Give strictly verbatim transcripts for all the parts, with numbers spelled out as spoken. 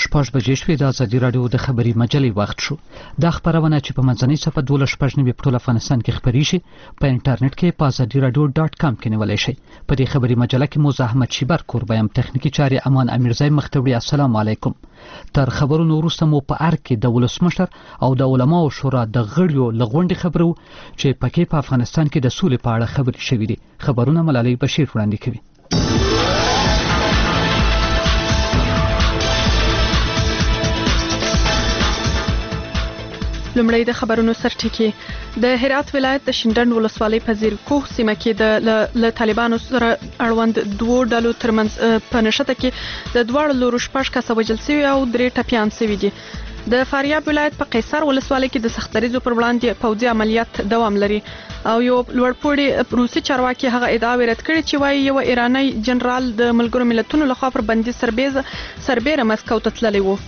شپږ بجې شوې. د ازادي راډیو د خبري مجلې وخت شو. دا خبرونه چې په منځنۍ صفحه دولس شپږ نوي په ټول افغانستان کې خبريږي په انټرنیټ کې په ازادي راډیو ډاټ کام کې نیولای شئ. په دې خبري مجله کې مو احمد شیبر کوربایم تخنیکی چاري امان امیرزای مختوړي. السلام علیکم. تر خبرونو وروسته مو په ارګ کې د ولسمشر او د علماو شورا د غړیو لغونډي خبرو چې پکې په افغانستان کې د سولې په اړه خبرې شوې دي. خبرونه ملالۍ بشیر وړاندې کوي. لومړی د خبرونو سرټکی. د هرات ولایت د شینډنډ ولسوالۍ په زیر کوه سیمه کې د ل طالبانو سره اړوند دوه ډلو ترمنځ په نښته کې د دوه لورو شپږ کسه وژل شوي او درې ټپیان شوي دي. د فاریاب ولایت په قیصر ولسوالۍ کې د سختریزو پر وړاندې پوځي عملیات دوام لري او یو لوړپوړي روسي چارواکي هغه ادعا ورد کړې چې وايي یو ایرانی جنرال د ملګرو ملتونو لخوا پر بندي سربیز سربېره مسکو ته تللی و.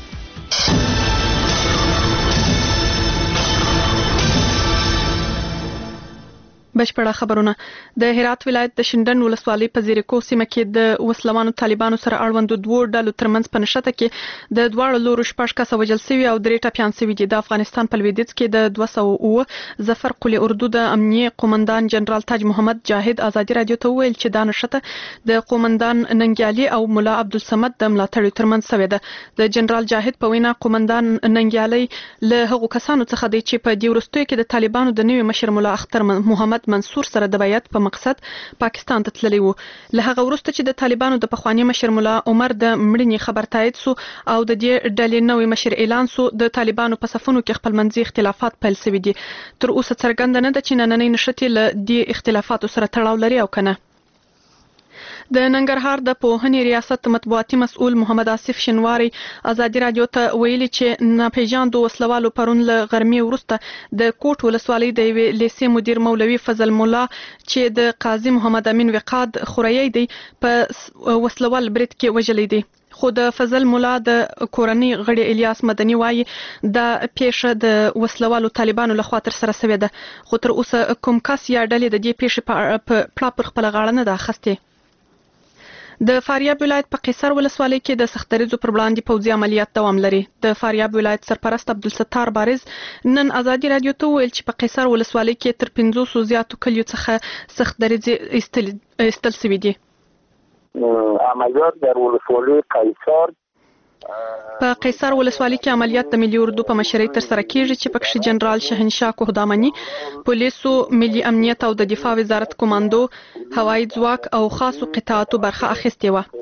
بشپړه خبرونه. د هرات ولایت د شینډنډ ولسوالۍ په زیر کوه سیمه کې د وسلوانو طالبانو سره اړوند دوه ډلو ترمنځ په نښته کې د دوه لورو شپږ کسه وژل شوي او درې ټپیان شوي دي. د افغانستان په لویدیځ کې د دوه سوه اووه ظفر قلی اردو د امنیه قومندان جنرال تاج محمد جاهد ازادي راډیو ته ویل چې دا نښته د قومندان ننګیالي او مولا عبدالصمد د ملاتړ ترمنځ شوې ده. د جنرال جاهد په وینا قومندان ننګیالي له هغو کسانو څخه دی چې په دې وروستیو کې د طالبانو د نوي مشر مولا اختر محمد منصور سره د بیعت په مقصد پاکستان ته تللی وو. له هغه وروسته چې د طالبانو د پخوانی مشر مولا عمر د مړینې خبر تایید سو او د دې ډلې نوې مشر اعلان سو، د طالبانو په صفونو کې خپلمنځي اختلافات پیل شوي دي. تر اوسه څرګنده نه ده چې نننۍ نښتې له دې اختلافاتو سره تړاو لري او کنه. د ننګرهار د پوهنې ریاست مطبوعاتي مسؤل محمد آصف شنواری ازادي راډیو ته ویلي چې ناپېژاندو وسلوالو پرون له غرمې وروسته د کوټ ولسوالۍ د یوې لیسې مدیر مولوي فضل مولا چې د قاضي محمد امین وقاد خوریی دی په وسلوال برید کې وژلی دی. خو د فضل مولا د کورنۍ غړي الیاس مدني وایي د پیښه د وسلوالو طالبانو لخوا تر سره شوې ده، خو تر اوسه کوم کس یا ډلې د دې پیښې په پړه پر خپل غاړه نه ده اخیستې. د فاریاب ولایت په قیصر ولسوالۍ کې د سختریزو پر وړاندې پوځي عملیات دوام لري. د فاریاب ولایت سرپرست عبدالستار بارز نن ازادي راډیو ته ویل چې په قیصر ولسوالۍ کې تر پنځوسو زیاتو کلیو څخه سختریزې ایستل شوي دي. عملیات در ولسوالۍ قیصر په قیصر ولسوالۍ کې عملیات د ملي اردو په مشرۍ تر سره کیږي چې پکې جنرال شهنشاه کوهدامني، پولیسو، ملي امنیت او د دفاع وزارت کمانډو، هوایي ځواک او خاصو قطاعاتو برخه اخیستې وه.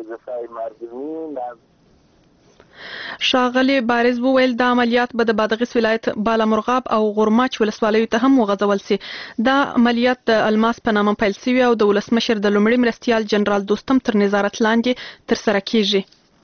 ښاغلي بارز وویل دا عملیات به د بادغیس ولایت بالامرغاب او غورماچ ولسوالیو ته هم وغځول سي. دا عملیات د الماس په نامه پیل شوي او د ولسمشر د لومړي مرستیال جنرال دوستم تر نظارت لاندې تر سره کیږي.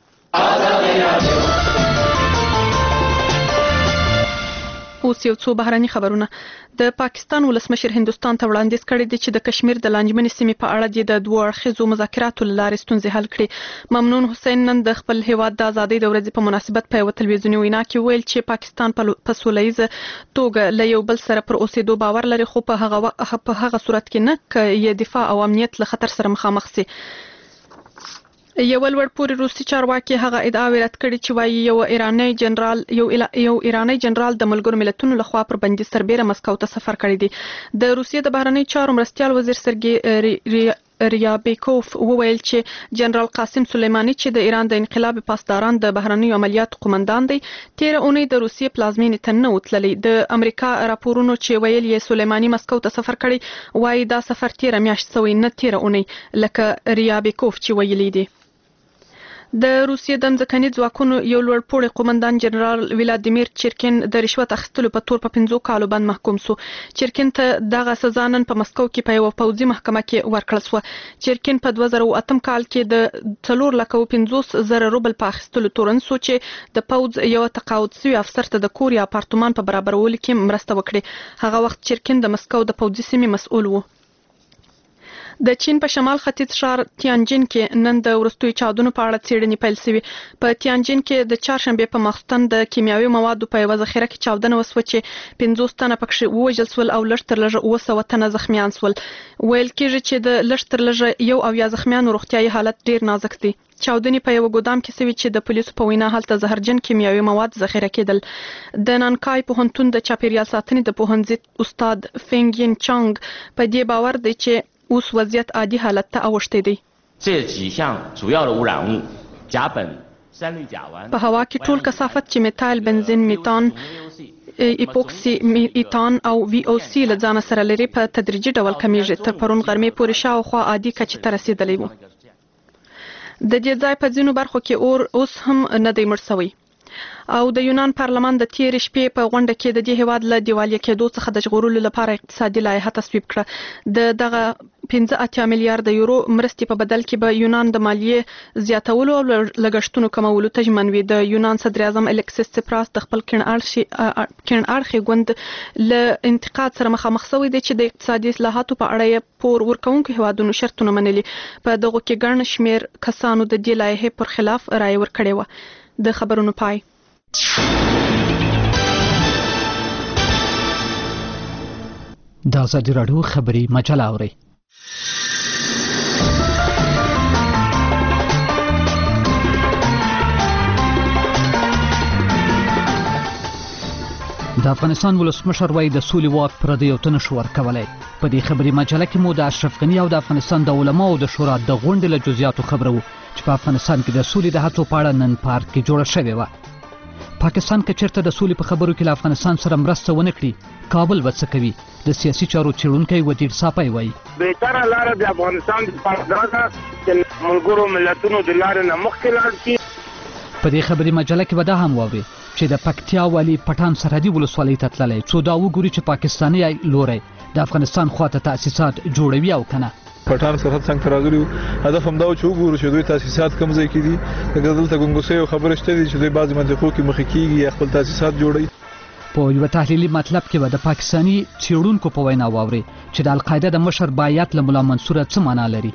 اوس یو څو بهرني خبرونه. د پاکستان ولسمشر هندوستان ته وړاندیز کړی دی چې د کشمیر د لانجمنې سیمې په اړه د دوه اړخیزو مذاکراتو له لارې ستونزې حل کړي. ممنون حسین نن د خپل هیواد د ازادۍ د ورځې په مناسبت په یوه تلویزیوني وینا کې ویل چې پاکستان په سوله ییزه توګه له یو بل سره پر اوسېدو باور لري، خو په هغه په هغه صورت کې نه که یې دفاع او امنیت له خطر سره مخامخ سي. یو لوړپوړي روسي چارواکي هغه ادعا ورد کړې چې وايي یو ایرانی جنرال یو یو ایرانی جنرال د ملګرو ملتونو لخوا پر بندي سربېره مسکو ته سفر کړی دی. د روسیې د بهرنی چارو مرستیال وزیر سرګي ریابیکوف وویل چې جنرال قاسم سلیمانی چې د ایران د انقلاب پاسداران د بهرنی عملیاتو قومندان دی، تیر اونۍ د روسیې پلازمینې ته نه وتللی. د امریکا راپورونو چې ویل یې سلیمانی مسکو ته سفر کړی وايي دا سفر تیر میاشت سوی نه تیر اونۍ لکه ریابیکوف چې ویلي دی. د روسیې د ځمکني ځواکونو یو لوړپوړی قومندان جنرال ولادیمیر چیرکین د رشوت اخیستلو په تور په پنځو کالو باندې محکوم سو. چیرکین ته دغه سزا نن په مسکو کې په یو پوځي محکمه کې ورکړل شوه. چیرکین په دوه زره اتم کال کې د څلور لکه پنځوس زره روبل په اخیستلو تورن سو چې د پوځ یو تقاعد شوي افسر ته د کور یا اپارتمان په برابرولو کې مرسته وکړي. هغه وخت چیرکین د مسکو د پوځي سیمې مسؤل و. د چین په شمال ختیځ ښار تیانجین کې نن د وروستیو چاودنو په اړه څېړنې پیل شوې. په تیانجین کې د چهارشنبې په ماخستن د کیمیاوي موادو په یوه ذخیره کې چاودنه وسوه چې پنځوس تنه پکښې ووژل شول او لږ تر لږه اوه سوه تنه زخمیان شول. ویل کېږي چې د لږ تر لږه یو اویا زخمیانو روغتیايي حالت ډېر نازک دی. چاودنې په یو ګودام کې شوې چې د پولیسو په وینا هلته زهرجن کیمیاوي مواد ذخیره کېدل. د نانکای پوهنتون د چاپیریال ساتنې د پوهنځي استاد فینګ ین چانګ په دې باور دی چې اوس وضعیت عادي حالت ته اوښتی دی. په هوا کې ټول کثافت چې میتایل بنزین، میتان، ایپوکسی ایتان او وی او سی له ځانه سره لري په تدریجي ډول کمیږي. تر پرون غرمې پورې شاوخوا عادي کچې ته رسیدلی و. د دې ځای په ځینو برخو کې اور اوس هم نه دی مړ شوی. او د یونان پارلمان د تیرې شپې په غونډه کې د دې هیواد له دیوالیه کېدو څخه د ژغورلو لپاره اقتصادي لایحه تصویب کړه. د دغه پنځه اتیا میلیارډ یورو مرستې په بدل کې به یونان د مالیې زیاتولو او لګښتونو کمولو ته ژمن وي. د یونان صدر اعظم الکسیس سپراس د خپل کیڼ اړخي ګوند له انتقاد سره مخامخ شوی دی چې د اقتصادي اصلاحاتو په اړه یې پور ورکوونکو هیوادونو شرطونه منلي. په دغو کې ګڼ شمېر کسانو د دې لایحې پر خلاف رایه ورکړې وه. د خبرونو پای. د ازادي راډیو خبري مجله اورئ. د افغانستان ولسمشر وایي د سولې واک پردیو ته نشو ورکولی. په دې خبري مجله کې مو د اشرف غني او د افغانستان د علماو د شورا د غونډې له جزئیاتو خبرو چې په افغانستان کې د سولې د هڅو په اړه نن پارک کې جوړه شوې وه. پاکستان که چېرته د سولې په خبرو کې له افغانستان سره مرسته ونه کړي، کابل به څه کوي؟ د سیاسي چارو څېړونکی ودیر صافی وایي بهتره لاره د افغانستان لپاره دا ده چې ملګرو ملتونو د لارې نه مخکې لاړ شي. په دې خبري مجله کې به دا هم واورئ چې د پکتیا والي پټان سرحدي ولسوالۍ ته تللی څو دا وګوري چې پاکستاني لوری د افغانستان خواته تاسیسات جوړوي او کنه. پټان سرحد څنګه راغلی و، هدف هم دا و چې وګورو چې دوی تاسیسات کوم ځای کې دي. لکه دلته ګنګوسې او خبرې شته دي چې دوی بعضې منطقو کې مخې کېږي یا خپل تاسیسات جوړوي. په یوه تحلیلي مطلب کې به د پاکستاني څېړونکو په وینا واورئ چې د القاعده د مشر بایات له ملا منصوره څه معنا لري.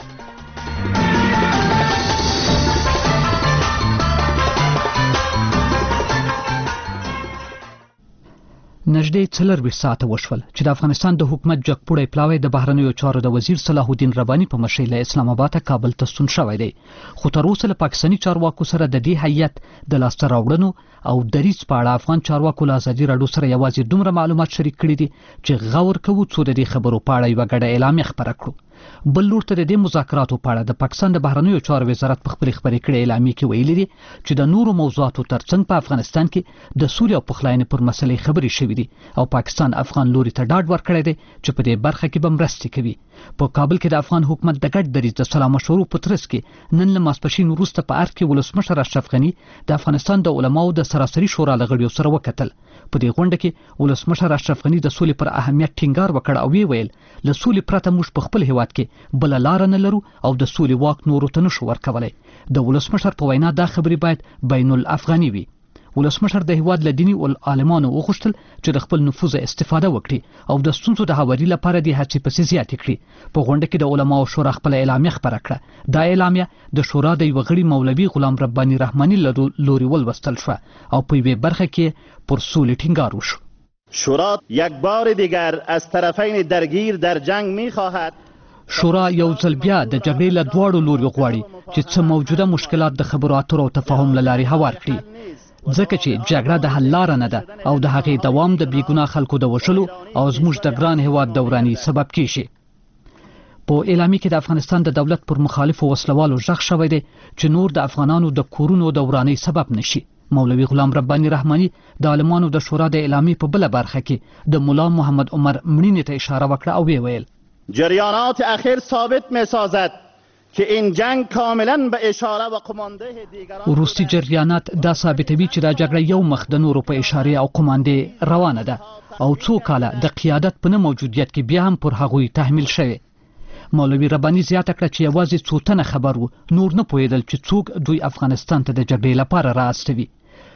نږدې څلرویشت ساعته وشول چې د افغانستان د حکومت جګپوړی پلاوی د بهرنیو چارو د وزیر صلاح الدین رباني په مشرۍ له اسلام آباد کابل ته ستون شوی دی. خو تر اوسه له پاکستاني چارواکو سره د دې هیئت د لاسته راوړنو او دریځ په اړه افغان چارواکو له ازادي راډیو سره یوازې دومره معلومات شریک کړي دي چې غور کوو څو د دې خبرو په اړه یوه ګډه اعلامیه خپره کړو. بل لور ته د دې مذاکراتو په اړه د پاکستان د بهرنیو چارو وزارت په خپلې خپرې کړې اعلامیې کې ویلي دي چې د نورو موضوعاتو ترڅنګ په افغانستان کې د سولې او پخلاینې پر مسلې خبرې شوې دي او پاکستان افغان لوري ته ډاډ ورکړی دی چې په دې برخه کې به مرستې کوي. په کابل کې د افغان حکومت د ګډ دریځ د سلا مشورو په ترڅ کې نن له ماسپښین وروسته په ارګ کې ولسمشر اشرف غني د افغانستان د علماو د سراسري شورا له غړیو سره وکتل. په دې غونډه کې ولسمشر اشرف غني د سولې پر اهمیت ټینګار وکړ او وی ویل له سولې پرته موږ په خپل هیواد کې بل لار نه لرو او د سولې واک نورو ته نشو ورکولی. د ولسمشر په وینا دا خبرې باید بین الافغاني وي. ولسمشر د هیواد له دیني عالمانو وغوښتل چې د خپل نفوذ استفاده وکړي او د ستونزو د هواري لپاره د هڅې پسې زیاتې کړي. په غونډه کې د علماو شورا خپله اعلامیه خپره کړه. دا اعلامیه د شورا د یوه غړي مولوي غلام رباني رحماني له لوري ولوستل شوه او په یوې برخه کې پر سولې ټینګار وشو. شورا یک بار دیگر از طرفین درگیر در جنگ می‌خواهد. شورا یو ځل بیا د جګړې له دواړو لوري غواړي چې څه موجوده مشکلات د خبرو اترو او تفاهم له لارې هوار کړي، ځکه چې جګړه د حل لاره نه ده او د هغې دوام د بېګناه خلکو د وژلو او زموږ د ګران هیواد د وراني سبب کیږي. په اعلامیه کې د افغانستان د دولت پر مخالفو وسلوالو غږ شوی دی چې نور د افغانانو د کورونو د ورانۍ سبب نشي. مولوي غلام رباني رحماني د عالمانو د شورا د اعلامیې په بله برخه کې د ملا محمد عمر مړینې ته اشاره وکړه او وی ویل جریانات اخیر ثابت می‌سازد که این جنگ کاملا به اشاره و قمانده دیگران. وروستي جریانات دا ثابتوي چې دا جګړه یو مخ د نورو په اشاره او قمانده روانه ده او څو کاله د قیادت په نه موجودیت کې بیا هم پر هغوی تحمیل شوی. مولوي رباني زیاته کړه چې یوازې څو تنه خبر وو، نور نه پوهېدل چې څوک دوی افغانستان ته د جګړې لپاره رااستوي.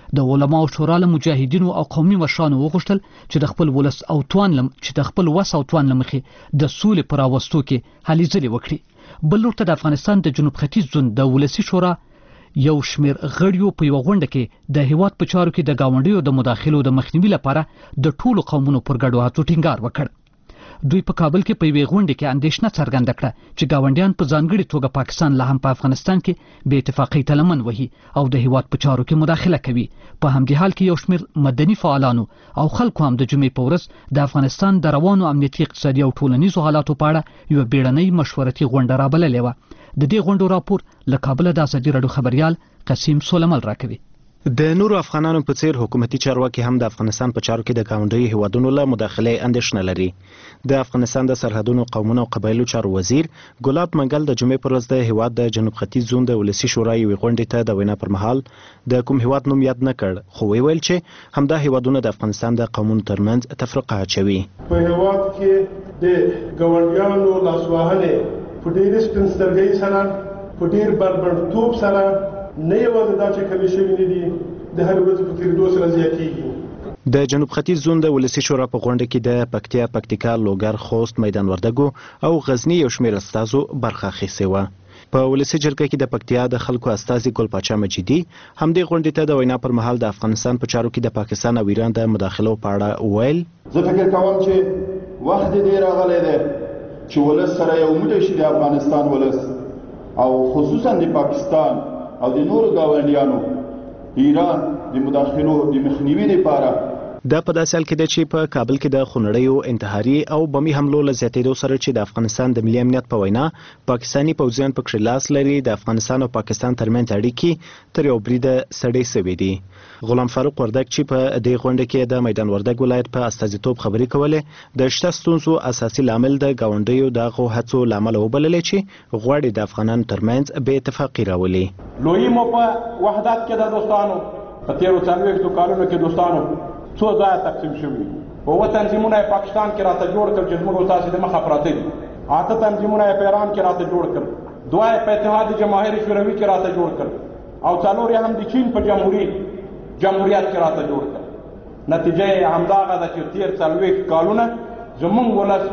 د علماو شورا له مجاهدینو او قومي مشرانو وغوښتل چې د خپل ولس او توان لم چې د خپل وس او توان لمخې د سولې پر راوستو کې هلې ځلې وکړي. بل لورته د افغانستان د جنوب ختیځ زون د ولسی شورا یو شمیر غړیو په یو غونډه کې د هیواد په چارو کې د گاونډیو د مداخلو د مخنیوي لپاره د ټولو قومونو پر ګډو هڅو ټینګار وکړ. دوی په کابل کې په یوې غونډه کې اندېښنه څرګنده کړه چې گاونډیان په ځانګړي توګه پاکستان لا هم په افغانستان کې بې اتفاقۍ ته لمن وهي او د هیواد په چارو کې مداخله کوي. په همدې حال کې یو شمیر مدني فعالانو او خلکو هم د جمعې په ورځ د افغانستان د روانو امنیتي اقتصادي او ټولنیزو حالاتو په اړه یو بیړنۍ مشورتي غونډه رابللې وه. د دې غونډو راپور له کابل د ازادي راډیو خبريال قسیم سولمل راکوي. د نورو افغانانو په څیر حکومتي چارواکي هم د افغانستان په چارو کې د گاونډي هیوادونو له مداخله اندېښنه لري. د افغانستان د سرحدونو قومونو او قبایلو چارو وزیر ګلاب منګل د جمعې پر ورځ د هیواد د جنوب ختیځ زون د ولسی شورا یوې غونډې ته د وینا پر مهال د کوم هیواد نوم یاد نه کړ، خو ویل چې همدا هیوادونه د افغانستان د قومونو ترمنځ تفرقه اچوي. په هیواد کې د ګاونډیانو لاسوهنې په ډېرې سپینسترګۍ سره په ډېر بربرتوب سره نه یوازې دا چې کمی شوي نه دي، د هر ورځې په تېرېدو سره زیاتېږي. د جنوب ختیځ زون د ولسی شورا په غونډه کې د پکتیا، پکتیکا، لوګر، خوست، میدان وردګو او غزنی یو شمېر استازو برخه اخیستې وه. په ولسی جرګه کې د پکتیا د خلکو استازي ګل پاچا مجیدي همدې غونډې ته د وینا پر مهال د افغانستان په چارو کې د پاکستان او ایران د مداخلو په اړه وویل. زه فکر کوم چې وخت دې راغلی دی چې ولس سره یو موټی شي، د افغانستان ولس او خصوصا د پاکستان او د نورو گاونډیانو ایران د مداخلو د مخنیوي لپاره. دا په داسې حال کې ده چې په کابل کې د خونړیو انتحاري او بمي حملو له زیاتېدو سره چې د افغانستان د ملي امنیت په وینا پاکستاني پوځیان پکې لاس لري، د افغانستان او پاکستان ترمنځ اړیکې تر یو بریده سړې سوي دي. غلام فاروق وردګ چې په دې غونډه کې د میدان وردګ ولایت په استازیتوب خبرې کولې، د شته ستونزو اساسي لامل د گاونډیو دغه هڅو لامل وبللې چې غواړي د افغانانو ترمنځ بې اتفاقي راولي. لوی مو په وحدت کې د دوستانو په تیرو څلوېښتو کالونو کې دوستانو څو ځایه تقسیم شوي، اووه تنظیمونه یې پاکستان کې راته جوړ کړل چې زموږ ستاسې د مخه پراته دي، اته تنظیمونه یې په ایران کې راته جوړ کړل، دوه یې په اتحاد جماهیر شوروي کې راته جوړ کړل او څلور یې هم د چین په جمهوري جمهوریت کې راته جوړ کړل. نتیجه یې همدغه ده چې تیر څلوېښت کالونه زموږ ولس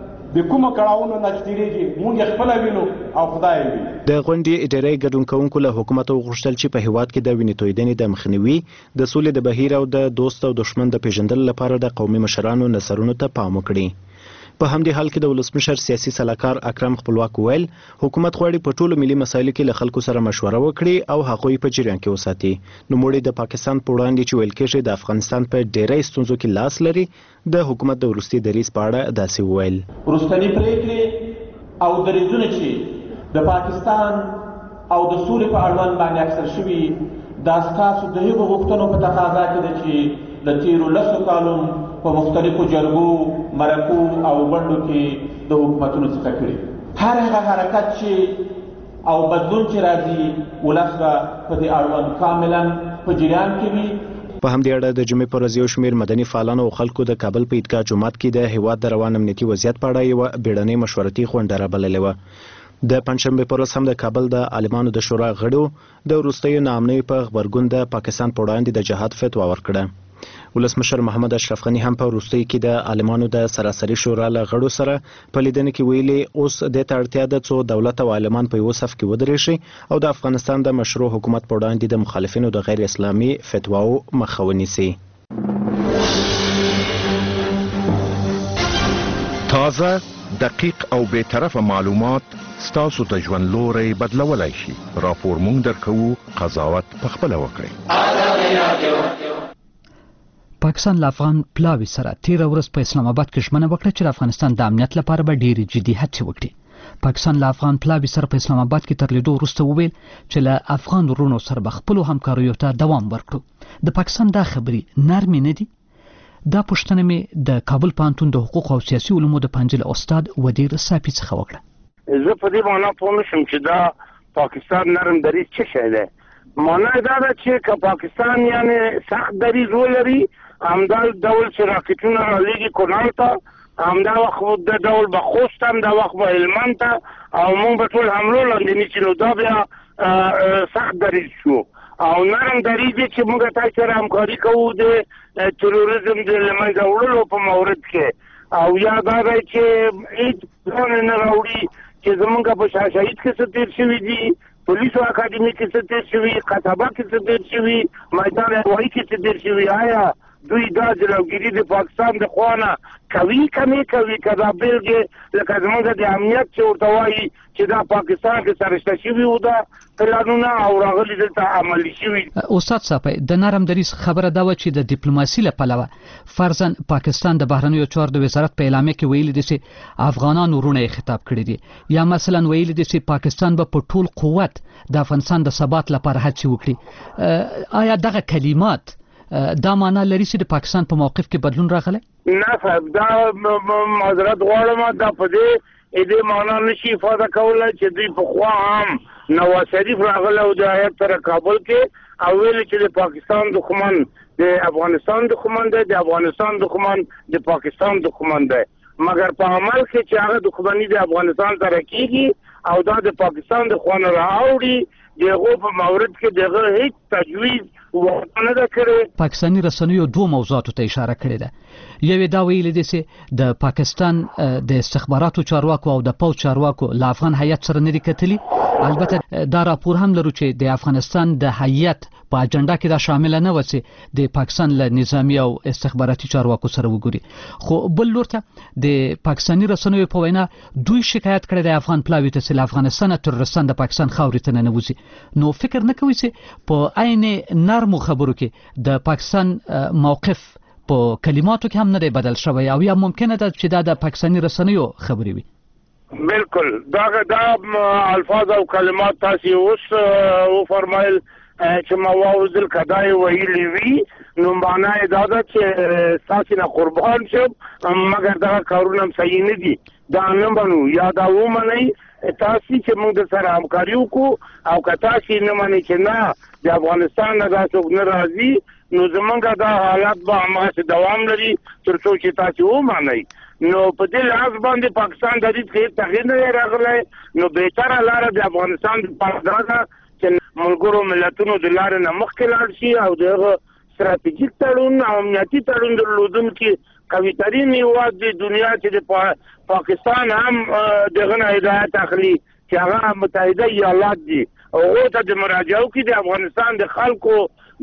د کومو کړاوونو نه چې تېرېږي موږ یې خپله وینو او خدای یې ویني. د غونډې ډېری ګډون کوونکو له حکومته وغوښتل چې په هیواد کې د وینې تویېدنې د مخنیوي، د سولې د بهیر او د دوست او دښمن د پیژندلو لپاره د قومي مشرانو نظرونو ته پام وکړي. په همدې حال کې د ولسمشر سیاسي سلاکار اکرم خپلواک ویل حکومت غواړي په ټولو ملي مسایلو کې له خلکو سره مشوره وکړي او هغوی په جریان کې وساتي. نوموړي د پاکستان په وړاندې چې ویل کېږي د افغانستان په ډېری ستونزو کې لاس لري، د حکومت د وروستي دریځ په اړه داسې وویل. وروستني پرېکړې او دریځونه چې د پاکستان او د سولې په اړوند باندې اکثر شوي دا ستاسو د هغو غوښتنو په تقاضا کې ده چې د تېرو لسو کالو په مختلفو جرګو، مرکو او غونډو کې د حکومتونو څخه کړي. هر هغه حرکت چې او بدلون چې راځي ولس به په دې اړوند کاملا په جریان کې وي. په همدې اړه د جمعې په ورځ یو شمېر مدني فعالانو او خلکو د کابل په عیدګاه جومات کې د هیواد د روان امنیتي وضعیت په اړه یوه بیړنۍ مشورتي غونډه رابللې وه. د پنجشنبې په ورځ هم د کابل د عالمانو د شورا غړو د وروستیو ناامنیو په غبرګون د پاکستان په وړاندې د جهاد فتوا ورکړه. ولسمشر محمد اشرف غني هم په وروستیو کې د عالمانو د سراسري شورا له غړو سره په لیدنه کې ویلي اوس دې ته اړتیا ده څو دولت او عالمان په یو صف کې ودرېږي او د افغانستان د مشروع حکومت په وړاندې د مخالفینو د غیر اسلامي فتواو مخه ونیسي. تازه، دقیق او بی‌طرفه معلومات ستاسو د ژوند لوری بدلولی شي. راپور مونږ درکوو، قضاوت پخپله وکړئ. پاکستان له افغان پلاوي سره تیره ورځ په اسلام آباد کې ژمنه وکړه چې د افغانستان د امنیت لپاره به ډېرې جدي هڅې وکړي. پاکستان له افغان پلاوي سره په اسلام آباد کې تر لیدو وروسته وویل چې له افغان ورونو سره به خپلو همکاریو ته دوام ورکړو. د پاکستان دا خبرې نرمې نه دي. دا پوښتنه مې د کابل پوهنتون د حقوق او سیاسي علومو د پنجل استاد ودیر صافي څخه وکړه. زه په دې معنا پوه نه شم چې دا پاکستان نرم دریځ څه شی دی. معنا دا ده چې که پاکستان یعنې سخت دریځ ولري، همدا ډول چې راکټونه رالیږي کونړ ته، همدا وخت د ډول به خوست هم، دا وخت به هلمند ته او موږ به ټول حملو لاندې نیسي، نو دا بیا سخت دریځ شو. او نرم دریځ چې موږ تاسو سره همکاري کوو د تروریزم د لمنځه وړلو په مورد کې او یا دا دی چې هیڅ ځان نه راوړي چې زمونږ په شاهشاهید کې څه تیر شوي دي، پولیسو اکاډمي کې څه تیر شوي، قصبه کې څه تیر شوي، میدان هوایي کې څه تیر شوي. آیا دوی دا جلوګیري د پاکستان د خوا نه کوي کمې کوي که دا بېلګې لکه زمونږ د امنیت چې ورته وایي چې دا پاکستان کې سرشته شوي وو دا پلانونه او راغلي دلته عملي شوي. استاد صاحب د نرم دریځ خبره دا وه چې د ډیپلوماسي له پلوه فرضاً پاکستان د بهرنیو چارو د وزارت په اعلامیه کې ویلي دي چې افغانان ورونه یې خطاب کړي دي، یا مثلا ویلي دي چې پاکستان به په ټول قوت د افغانستان د ثبات لپاره هڅې وکړي. آیا دغه کلمات دا معنا لري چې د پاکستان په موقف کې بدلون راغلی؟ نه صاحب، دا معذرت غواړم، دا په دې دې معنا نشي افاده کولی چې دوی پخوا هم نواز شریف راغلی او د هیات سره کابل کې او ویل چې د پاکستان دښمن د افغانستان دښمن دی، د افغانستان دښمن د پاکستان دښمن دی، مګر په عمل کې چې هغه دښمني د افغانستان سره کېږي او دا د پاکستان د خوا نه راوړي د هغو په مورد کې د هغه هیڅ تجویز ورته نه کړی. پاکستاني رسنیو دوه موضوعاتو ته اشاره کړې ده. یوې دا ویلي دي چې د پاکستان د استخباراتو چارواکو او د پوځ چارواکو له افغان هیات سره نه دي کتلي. البته دا راپور هم لرو چې د افغانستان د هیات په اجنډا کې دا شامل نه و چې د پاکستان له نظامی او استخباراتي چارواکو سره وګوري. خو بل لور ته د پاکستاني رسنیو په وینا دوی شکایت کړی د افغان پلاوي ته چې له افغانستان ترورستان د پاکستان خاورې ته ننوځي. نو فکر نه کوي چې په عین نرمو خبرو کې د پاکستان موقف په کلماتو کې هم نه دی بدل شوی او یا ممکنه ده چې دا د پاکستاني رسنیو خبرې وي؟ بالکل دا دا الفاظ او کلمات تاسو اوس او فرمایل چې ما واوزل کدای ویلی وی نو معنا دا ده چې تاسو نه قربان شم مګر دا کارونه صحیح نه دي. دا نه بنو یا دا ومني تاسو چې موږ سره همکاري وکړو او که تاسو نه منئ چې نه د افغانستان نه دا څوک نه راځي نو زمونږ دا حالات به هماغسې دوام لري تر څو چې تاسو ومنئ. نو په دې لحاظ باندې پاکستان د دې کې تغیر نه راغلی نو بهتره لاره د افغانستان لپاره دا ده چې ملګرو ملتونو د لارې نه مخکې لاړ شي او دغه ستراتیژیک تړون او امنیتي تړون درلودونکي قوي ترین هېواد د دنیا چې د پاکستان هم دغه نه هدایت اخلي چې هغه متحده ایالات دي او هغو ته د مراجعه وکړي د افغانستان د خلکو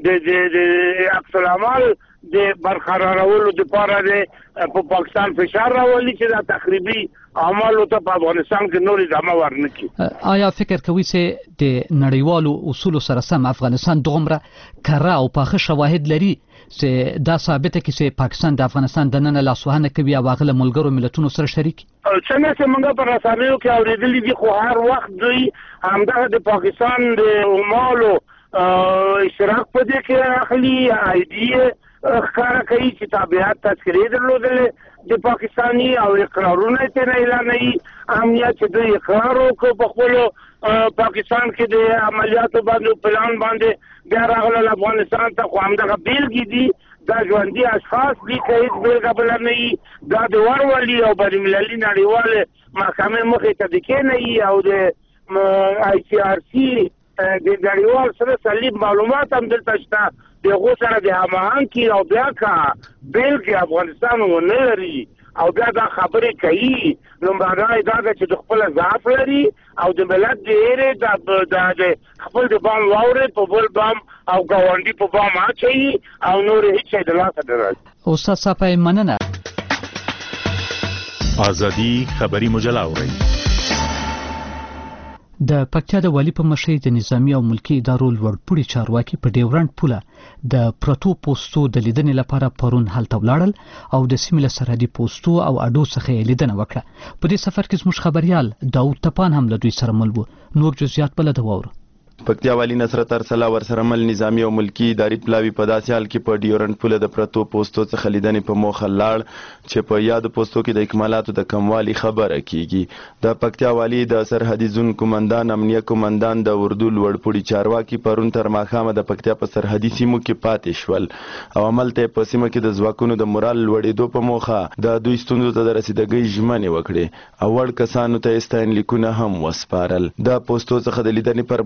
د عکس العمل د برقرارولو دپاره د په پاکستان فشار راولي چې دا تخریبي اعمالو ته په افغانستان کې نور ادامه ورنکړي. آیا فکر کوئ چې د نړیوالو اصولو سره سم افغانستان دومره کره او پاخه شواهد لري چې دا ثابته کړي چې پاکستان د افغانستان دننه لاسوهنه کوي او هغه له ملګرو ملتونو سره شریک؟ څنګه چې موږ په رسنیو کې اورېدلي دي خو هر وخت دوی همدغه د پاکستان د عمالو اشتراک په دې کې اخلي، آیډي ښکاره کوي چې تابعیت تذکرې درلودلې د پاکستاني او اقرارونه یې ترې اعلانوي. امنیت چې دوی اقرار وکړو په خپلو پاکستان کې د عملیاتو باندې پلان باندې بیا راغلل افغانستان ته خو همدغه بیلګې دي دا ژوندي اشخاص دي که هېڅ بېلګه بله نه وي دا د ورولي او بینالمللي نړیوالې محکمې مخې ته د کېنوي او د آی سي آر سي د نړیوال سره صلیب معلومات هم دلته شته د هغو سره د هماهنګ کړي او بیا که بېلګې افغانستان ونه لري او بیا دا خبرې کوي نو معنا یې دا ده چې د خپله ضعف لري او د ملت د هیرې د خپل د بام واورې په بل بام او ګاونډي په بام اچوي او نور هېڅ شی د لاسه نه راځي. استاد صاحب مننه. ازادي خبري مجله اورئ. د پکتیا د والي په مشرۍ د نظامی او ملکی ادارو لوړپوړي چارواکي په ډیورنډ پوله د پرتو پوسټو د لیدنې لپاره پرون هلته ولاړل او د سیمې له سرحدي پوسټو او اډو څخه یې لیدنه وکړه. په دې سفر کې زموږ خبریال داود تپان هم له دوی سره مل و. نور جزئیات بل د واورو. پکتیا والی نصرت ارسلا ورسره مل نظامی او ملکی اداري پلاوی په داسې حال کې په ډیورنډ پوله د پرتو پوسټو څخه لیدنې په موخه لاړ چې په یاد پوسټو کې د اکمالاتو د کموالي خبره کیږي. د پکتیا والی د سرحدي زون کمانډان امنیه کمانډان د اردو لوړپوړي چارواکي پرون تر ماښامه د پکتیا په سرحدي سیمو کې پاتې شول او عملته په سیمه کې د ځواکونو د مورال لوړېدو په موخه د دوی ستونزو ته د رسیدګۍ ژمنې وکړې او وړ کسانو ته ستاین لیکونه هم وسپارل. د پوسټو څخه د لیدنې پر مهال د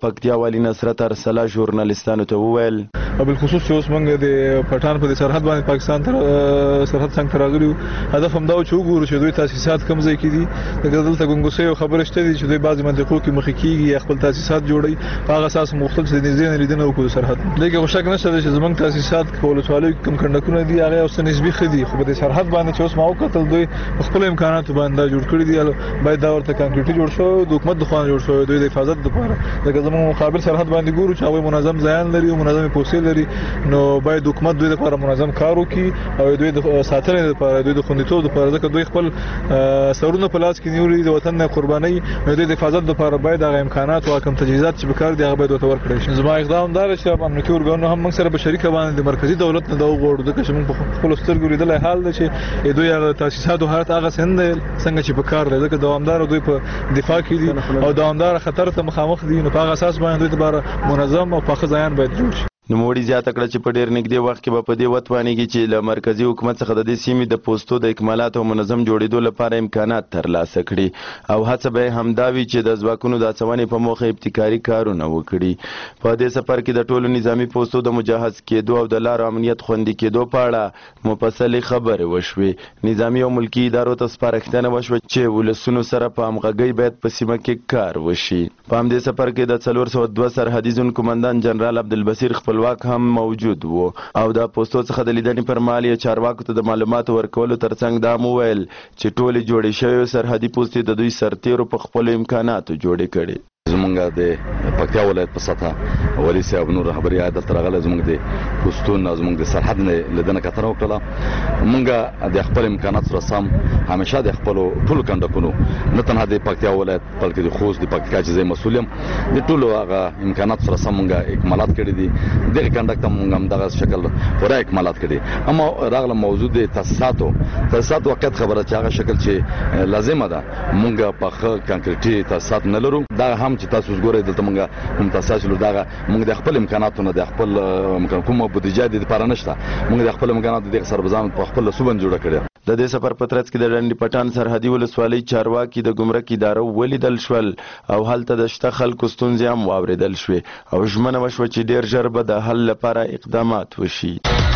پکتیا والی نصرت ارسلا ژورنالیستانو ته وویل بالخصوص چې اوس موږ د پټان په سرحد باندې پاکستان تر سرحد څنګه راغلي هدف هم دا و چې وګورو چې دوی تاسیسات کوم ځای کې دي د دلته ګونګوسې او خبره شته دي چې دوی بعضی منطقو کې مخ کېږي خپل تاسیسات جوړي په هغه اساس مختلف د نږدې لیدنه وکړو سرحد دغه وشک نشته چې زمونږ تاسیسات په ولسوالۍ کوم کندکونه دي هغه اوس نسبي خدي خو په سرحد باندې چې اوس ما وکتل دوی خپل امکانات باندې جوړ کړی دي باید دا ورته کانکریټي جوړ شو د حکومت د خوانه جوړ شو دوی د حفاظت لپاره دغه زموږ مقابل سرحد باندې ګورو چې هغه منظم ځایان لري او منظم پوسټ لري نو باید حکومت دوی لپاره منظم کار وکړي او دوی د ساتنې لپاره دوی د خوندیتوب لپاره ځکه دوی خپل سرونه په لاس کې نیولي د وطن قرباني نو دوی د حفاظت لپاره باید هغه امکانات او کوم تجهیزات چې به کار دي هغه باید ورکړي شي زما اقدام دار چې امنیتي ارګانونو هم موږ سره به شریک باندې د مرکزی دولت نه دا وغوړو ځکه چې موږ په خپل سترګو لیدل حال دی چې دوی هغه تاسیسات او حالت هغه څنګه څنګه چې په کار دی ځکه دوامدار دوی په دفاع کې دي او دوامدار خطر ته مخامخ دي نو په هغه اساس باندې دوی لپاره منظم او پاخه ځایان باید جوړ شي نوموړي زیاته کړه چې په ډېر نږدې وخت کې به په دې وتوانېږي چې له مرکزي حکومت څخه د دې سیمې د پوستو د اکمالاتو او منظم جوړېدو لپاره امکانات ترلاسه کړي او هڅه به همدا وي چې د ځواکونو د هڅونې په موخه ابتکاري کارونه وکړي په دې سفر کې د ټولو نظامي پوستو د مجهز کېدو او د لارو امنیت خوندي کېدو په اړه مفصلې خبرې وشوې نظامي او ملکي ادارو ته سپارښتنه وشوه چې ولسونو سره په همغږۍ باید په سیمه کې کار وشي په همدې سفر کې د څلور سوه دوه سرحدي زون کمانډان جنرال عبدالبصیر خپلواک هم موجود وو او د پوسټو څخه د لیدنې پر مهال یې چارواکو ته د معلوماتو ورکولو ترڅنګ دا مو ویل چې ټولې جوړې شوې سرحدي پوستې د دوی سرتیرو په خپلو امکاناتو جوړې کړي زمونږ د پکتیا ولایت په سطحه ولي صاحب نور رهبري دلته راغله زمونږ د پوسټون زمونږ د سرحد نه لیدنه کتنه وکړه مونږ د خپل امکانات سره سم همیشه د خپل ټول کندکونو نه تنها د پکتیا ولایت بلکې د خوست د پکتیا چې مسؤل یم د ټول هغه امکانات سره سم مونږ اکمالات کړي دي د کندک ته مونږ هم دغه شکل پوره اکمالات کړي اما راغله موجود تاسیساتو تاسیسات وخت خبره چې هغه شکل چې لازمه ده مونږ په کانکریټي تاسیسات نه لرو دا هم چې تاسو وګورئ دلته مونږ هم تاسو له دغه مونږ د خپل امکاناتو نه د خپل کومه بودیجه د لپاره نشته مونږ د خپل امکاناتو د سربازان په خپل سوبن جوړ کړی د دې سفر په ترڅ کې د ډنډ پټان سرحدي ولسوالۍ چارواکي د ګمرک ادارو ولیدل شول او هلته د شته خلکو ستونزې هم واوریدل شوې او ژمنه وشوه چې ډیر ژر به د حل لپاره اقدامات وشي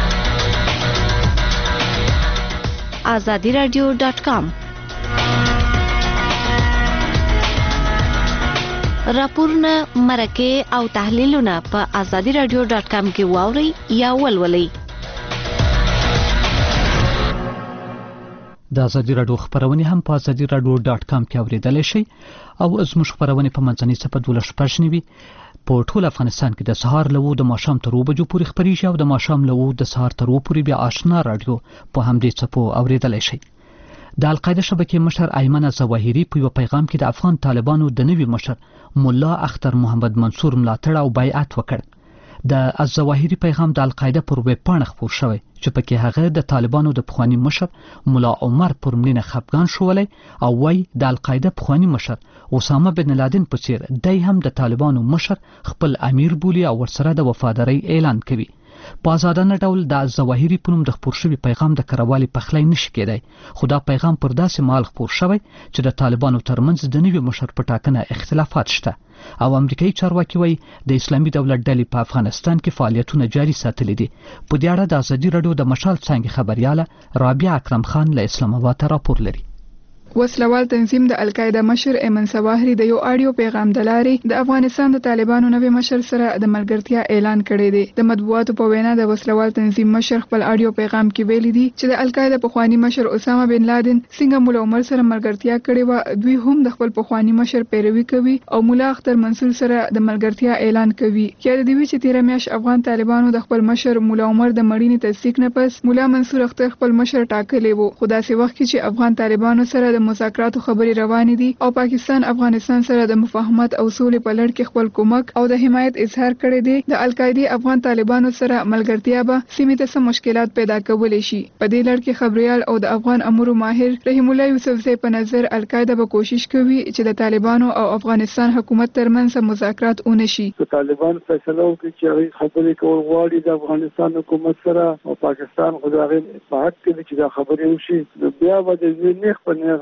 آزادی رادیو ډاټ کام راپورونه مرکه او تحلیلونه په آزادی رادیو ډاټ کام کې واورئ یا ولولئ د آزادی رادیو خبرونه هم په آزادی رادیو ډاټ کام کې اوریدل شي او زموږ خبرونه په منځنۍ صفحه دولس شپږ نوي په ټول افغانستان کې د سهار لوو د ماښام تر اوو بجو پورې خبريږي او د ماښام لوو د سهار تر اوو پورې بیا آشنا رادیو په همدې صفحو اوریدل شي د القاعده شبکې مشر ایمن ظواهری په یو پیغام کې د افغان طالبانو د نوي مشر مولا اختر محمد منصور ملاتړ او بیعت وکړ د الظواهری پیغام د القاعده پر ویب پاڼه خپور شوی چې پکې هغه د طالبانو د پخوانی مشر مولا عمر پر مړینه خفګان شولای او وای د القاعده پخوانی مشر اسامه بن لادن په څیر دای هم د طالبانو مشر خپل امیر بولی او ورسره د وفاداری اعلان کوي په ازادانه ډول د ظواهری په نوم د خپور شوی پیغام د کروالي پخلی نشي کېدای خو دا پیغام پر داسې مال خپور شوی چې د طالبانو ترمنځ د نوي مشر په ټاکنه اختلافات شته او امریکایي چارواکي وایي د اسلامي دولت ډلې په افغانستان کې فعالیتونه جاري ساتلي دي په دې اړه د ازادي رادیو د مشال څنګه خبرياله رابعه اکرم خان له اسلام آباد راپور لري وسلوال تنظیم د القاعده مشر ایمن ظواهری د یو اډیو پیغام د لارې د افغانستان د طالبانو نوي مشر سره د ملګرتیا اعلان کړی دی د مطبوعاتو په وینا د وسلوال تنظیم مشر خپل اډیو پیغام کې ویلي دي چې د القاعده پخوانی مشر اسامه بن لادن څنګه مولا عمر سره ملګرتیا کړې و دوی هم د خپل پخوانی مشر پیروي کوي او مولا اختر منصور سره د ملګرتیا اعلان کوي کې د دې چې تیر میاش افغان طالبانو د خپل مشر مولا عمر د مړینې تصدیق نه پس مولا منصور اختر خپل مشر ټاکلی وو خو داسې وخت کې چې افغان طالبانو سره د مذاکراتو خبري روانې دي او پاکستان افغانستان سره د مفاهمت او سولې په لړ کې خپل کومک او د حمایت اظهار کړی دی د القاعده افغان طالبانو سره ملګرتیا به سیمې ته سم مشکلات پیدا کولای شي په دې لړ کې خبريال او د افغان امور ماهر رحیم الله یوسفزئی په نظر القاعده به کوشش کوي چې د طالبانو او افغانستان حکومت ترمنځ مذاکرات ونشي طالبان فیصله وکړي چې خبرې کول غواړي د افغانستان حکومت سره او پاکستان خدای په حق کې چې دا خبرې وشي بیا به د ځینې په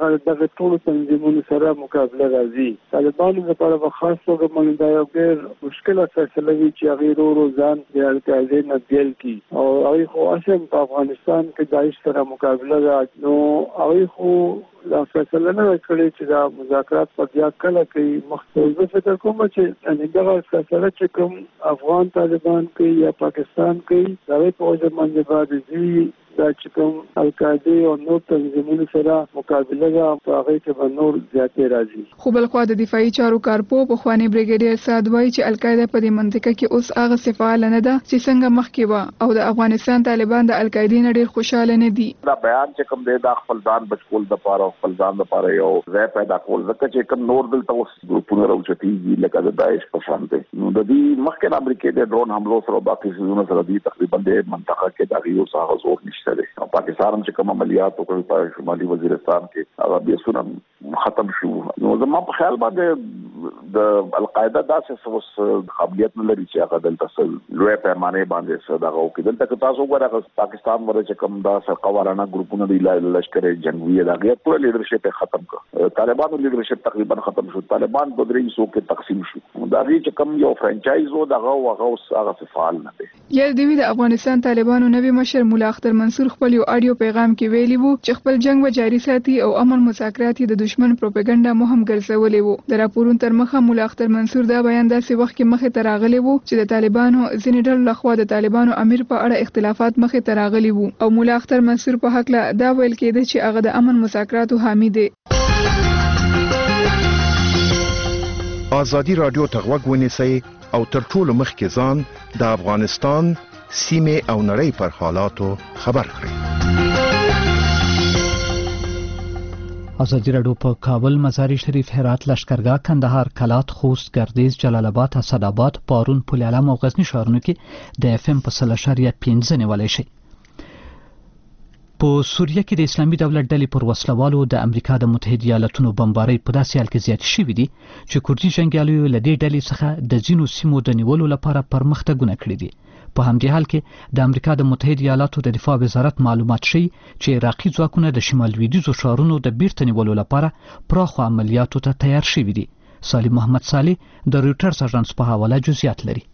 هغه دغه ټول تنظیمونو سره مقابله راځي. طالبانو لپاره په خاص توګه باندې دا یو ډېر مشکله فیصله وی چې هغه ورو ورو ځان د القاعده نه بیل کی او هغه خو اصلا په افغانستان کې داعش سره مقابله راځي. نو هغه خو دا فیصله نه کړې چې دا مذاکرات په بیا کله کوي. مخصوص فکر کوم چې ان دغه فیصله چې کوم افغان طالبان کوي یا پاکستان کوي دا په وجه باندې باندې دا چې کوم القاعده او نور تنظیمونو سره مقابله را په هغه کې به نور زیاتې راځي. خو بل خو د دفاعي چارو کارپو په خواني بریګیډیر سعد وایي چې القاعده په دې منطقه کې اوس هغه صفاله نه ده چې څنګه مخکې و او د افغانستان طالبان د القاعده نه ډیر خوشاله نه دي. دا بیان چې کوم دی دا خپل ځان بچکول د پاره خپل ځان لپاره یو ځای پیدا کول ځکه چې کوم نور دلته اوس ګروپونه راوچتي لکه د داعش په شان دي. نو د دې مخکې امریکا د ډرون حملو سره باقي څه سره دي تقریبا د منطقه کې دا یو څه زور نشته دی. پاکستان هم چې کوم عملیات وکړل په شمالي وزیرستان کې هغه بیا سونه ختم شو. نو زما په خیال باندې د القاعده داسې اوس قابلیت نه لري چې هغه دلته لوی پیمانه باندې څه دغه وکړي. دلته تاسو وګورئ پاکستان ورته چې کوم دا سرقوارانه ګروپونه دی لشکر جنگي دغه ټول لیدرشپ ختم کړ. طالبانو لیدرشپ تقریبا ختم شو. طالبان په درې حصو کې تقسیم شو. دا چې کوم یو فرانچایز و دغه هغه اوس هغه فعال نه دی. یا د افغانستان طالبانو نوی مشر مولا اختر منصور خپل یو اډیو پیغام کې ویلي وو چې خپل جنگ و جاري ساتي او امن مذاکرات د دشمن پروپاګاندا مهم ګرځولې وو. د راپورونو تر مخه مولا اختر منصور دا بیان داسې وخت کې مخه تراغلی وو چې د طالبانو ځینې ډلو لخوا د طالبانو امیر په اړه اختلافات مخه تراغلی وو او مولا اختر منصور په حق لا دا ویل کېده چې هغه د امن مذاکراتو حامی دی. آزادی رادیو ته غوږ ونیسئ او تر ټولو مخکې ځان د افغانستان سیمې او نړۍ پر حالاتو خبر کړئ. آزادی رادیو په کابل، مزار شریف، هرات، لشکرګاه، کندهار، کلات، خوست، ګردیز، جلال آباد، اسداباد، پارون، پل علم او غزنی ښارونو کې د اف ام په سل اشاریه پنځه نیولای شي. په سوریه کې د اسلامي دولت ډلې پر وسلوالو د امریکا د متحده ایالاتونو بمبارۍ په داسې حال کې زیات شوي دي چې کوردي جنګیالیو له دې ډلې څخه د ځینو سیمو د نیولو لپاره پرمختګونه کړي دي. په همدې حال کې د امریکا د متحده ایالاتو د دفاع وزارت معلومات ښیي چې عراقي ځواکونه د شمال لویدیځو ښارونو د بیرته نیولو لپاره پراخو عملیاتو ته تیار شوي دي. سالم محمد صالح د رویټرز اژانس په حواله جزئیات لري.